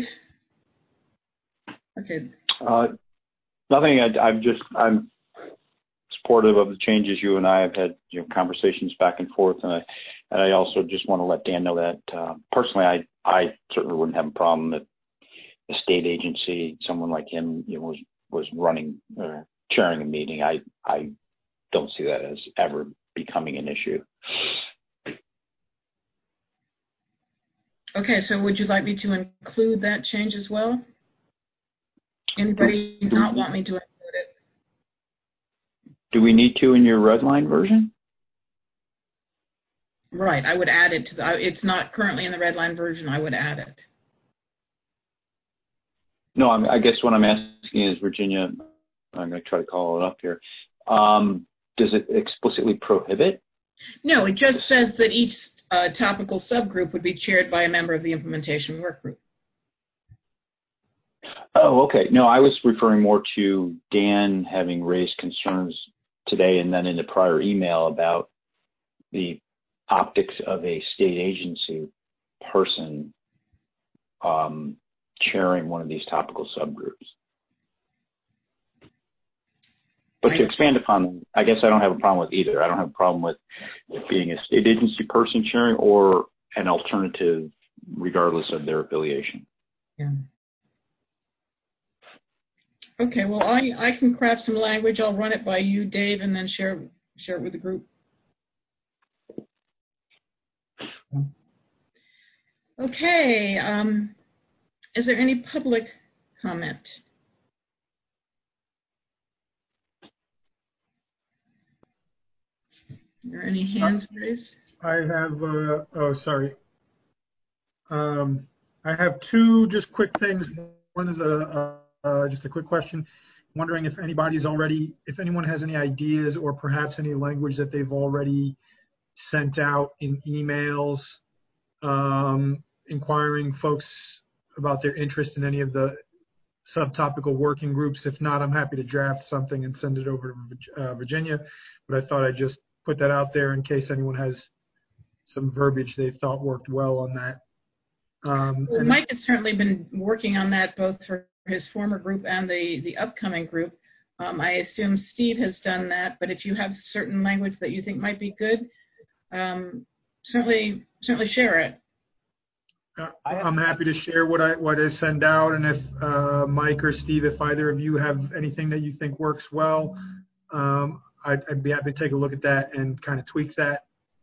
Okay. Uh, nothing. I, I'm just I'm supportive of the changes. You and I have had you know conversations back and forth, and I and I also just want to let Dan know that uh, personally, I I certainly wouldn't have a problem if a state agency, someone like him, you know, was was running or chairing a meeting. I I don't see that as ever becoming an issue. Okay, so would you like me to include that change as well? Anybody not want me to include it? Do we need to in your red line version? Right, I would add it to the, it's not currently in the red line version, I would add it. No, I'm, I guess what I'm asking is, Virginia, I'm going to try to call it up here. Um, does it explicitly prohibit? No, it just says that each uh, topical subgroup would be chaired by a member of the implementation work group. Oh, okay. No, I was referring more to Dan having raised concerns today and then in the prior email about the optics of a state agency person um, chairing one of these topical subgroups. But to expand upon them, I guess I don't have a problem with either. I don't have a problem with it being a state agency person chairing or an alternative regardless of their affiliation. Yeah. Okay, well, I, I can craft some language. I'll run it by you, Dave, and then share, share it with the group. Okay, um, is there any public comment? Are there any hands raised? I have, uh, oh, sorry. Um, I have two just quick things. One is a, a, a just a quick question. Wondering if anybody's already, if anyone has any ideas or perhaps any language that they've already sent out in emails, um, inquiring folks about their interest in any of the subtopical working groups. If not, I'm happy to draft something and send it over to uh, Virginia. But I thought I'd just put that out there in case anyone has some verbiage they thought worked well on that. Um, well, and Mike has certainly been working on that both for his former group and the, the upcoming group. Um, I assume Steve has done that, but if you have certain language that you think might be good, um, certainly certainly share it. Uh, I'm happy to share what I what I send out, and if uh, Mike or Steve, if either of you have anything that you think works well, um, I'd, I'd be happy to take a look at that and kind of tweak that.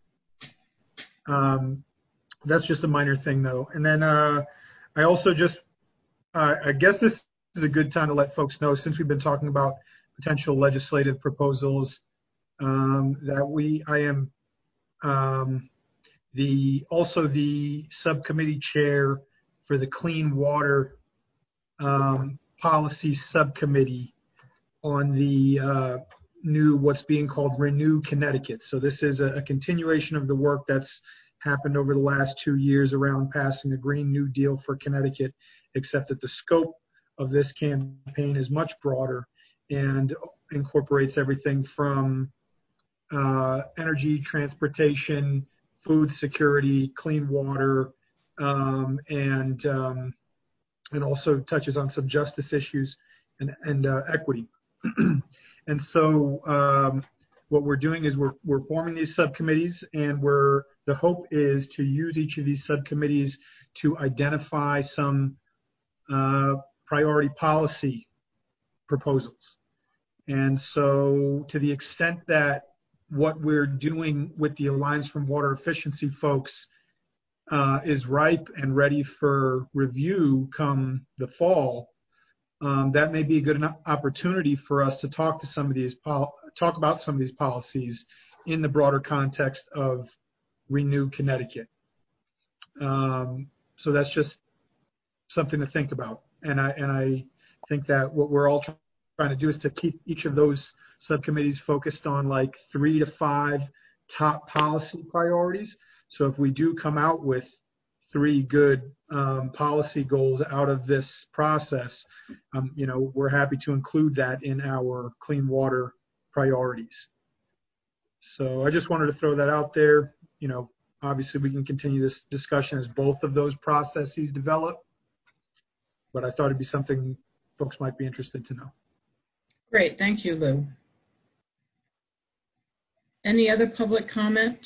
Um, that's just a minor thing, though. And then uh, I also just, uh, I guess this is a good time to let folks know, since we've been talking about potential legislative proposals, um, that we, I am um, the also the subcommittee chair for the Clean Water um, Policy Subcommittee on the uh, new, what's being called Renew Connecticut. So this is a, a continuation of the work that's happened over the last two years around passing a Green New Deal for Connecticut, except that the scope of this campaign is much broader and incorporates everything from uh, energy, transportation, food security, clean water, um, and um, and also touches on some justice issues and, and uh, equity. And so um, what we're doing is we're, we're forming these subcommittees, and we're, the hope is to use each of these subcommittees to identify some uh, priority policy proposals. And so to the extent that what we're doing with the Alliance from Water Efficiency folks uh, is ripe and ready for review come the fall, um, that may be a good opportunity for us to talk to some of these pol talk about some of these policies in the broader context of Renew Connecticut. Um, so that's just something to think about, and I and I think that what we're all trying to do is to keep each of those subcommittees focused on like three to five top policy priorities. So if we do come out with three good um, policy goals out of this process, um, you know, we're happy to include that in our clean water priorities. So I just wanted to throw that out there. You know, obviously we can continue this discussion as both of those processes develop, but I thought it'd be something folks might be interested to know. Great, thank you, Lou. Any other public comment?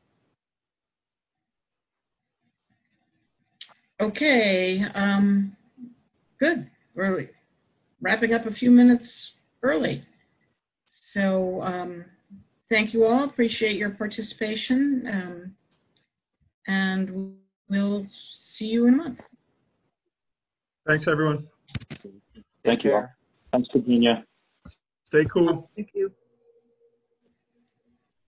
Okay, um, good. We're wrapping up a few minutes early. So um, thank you all. Appreciate your participation. Um, and we'll see you in a month. Thanks, everyone. Thank you all. Thanks, Virginia. Stay cool. Thank you.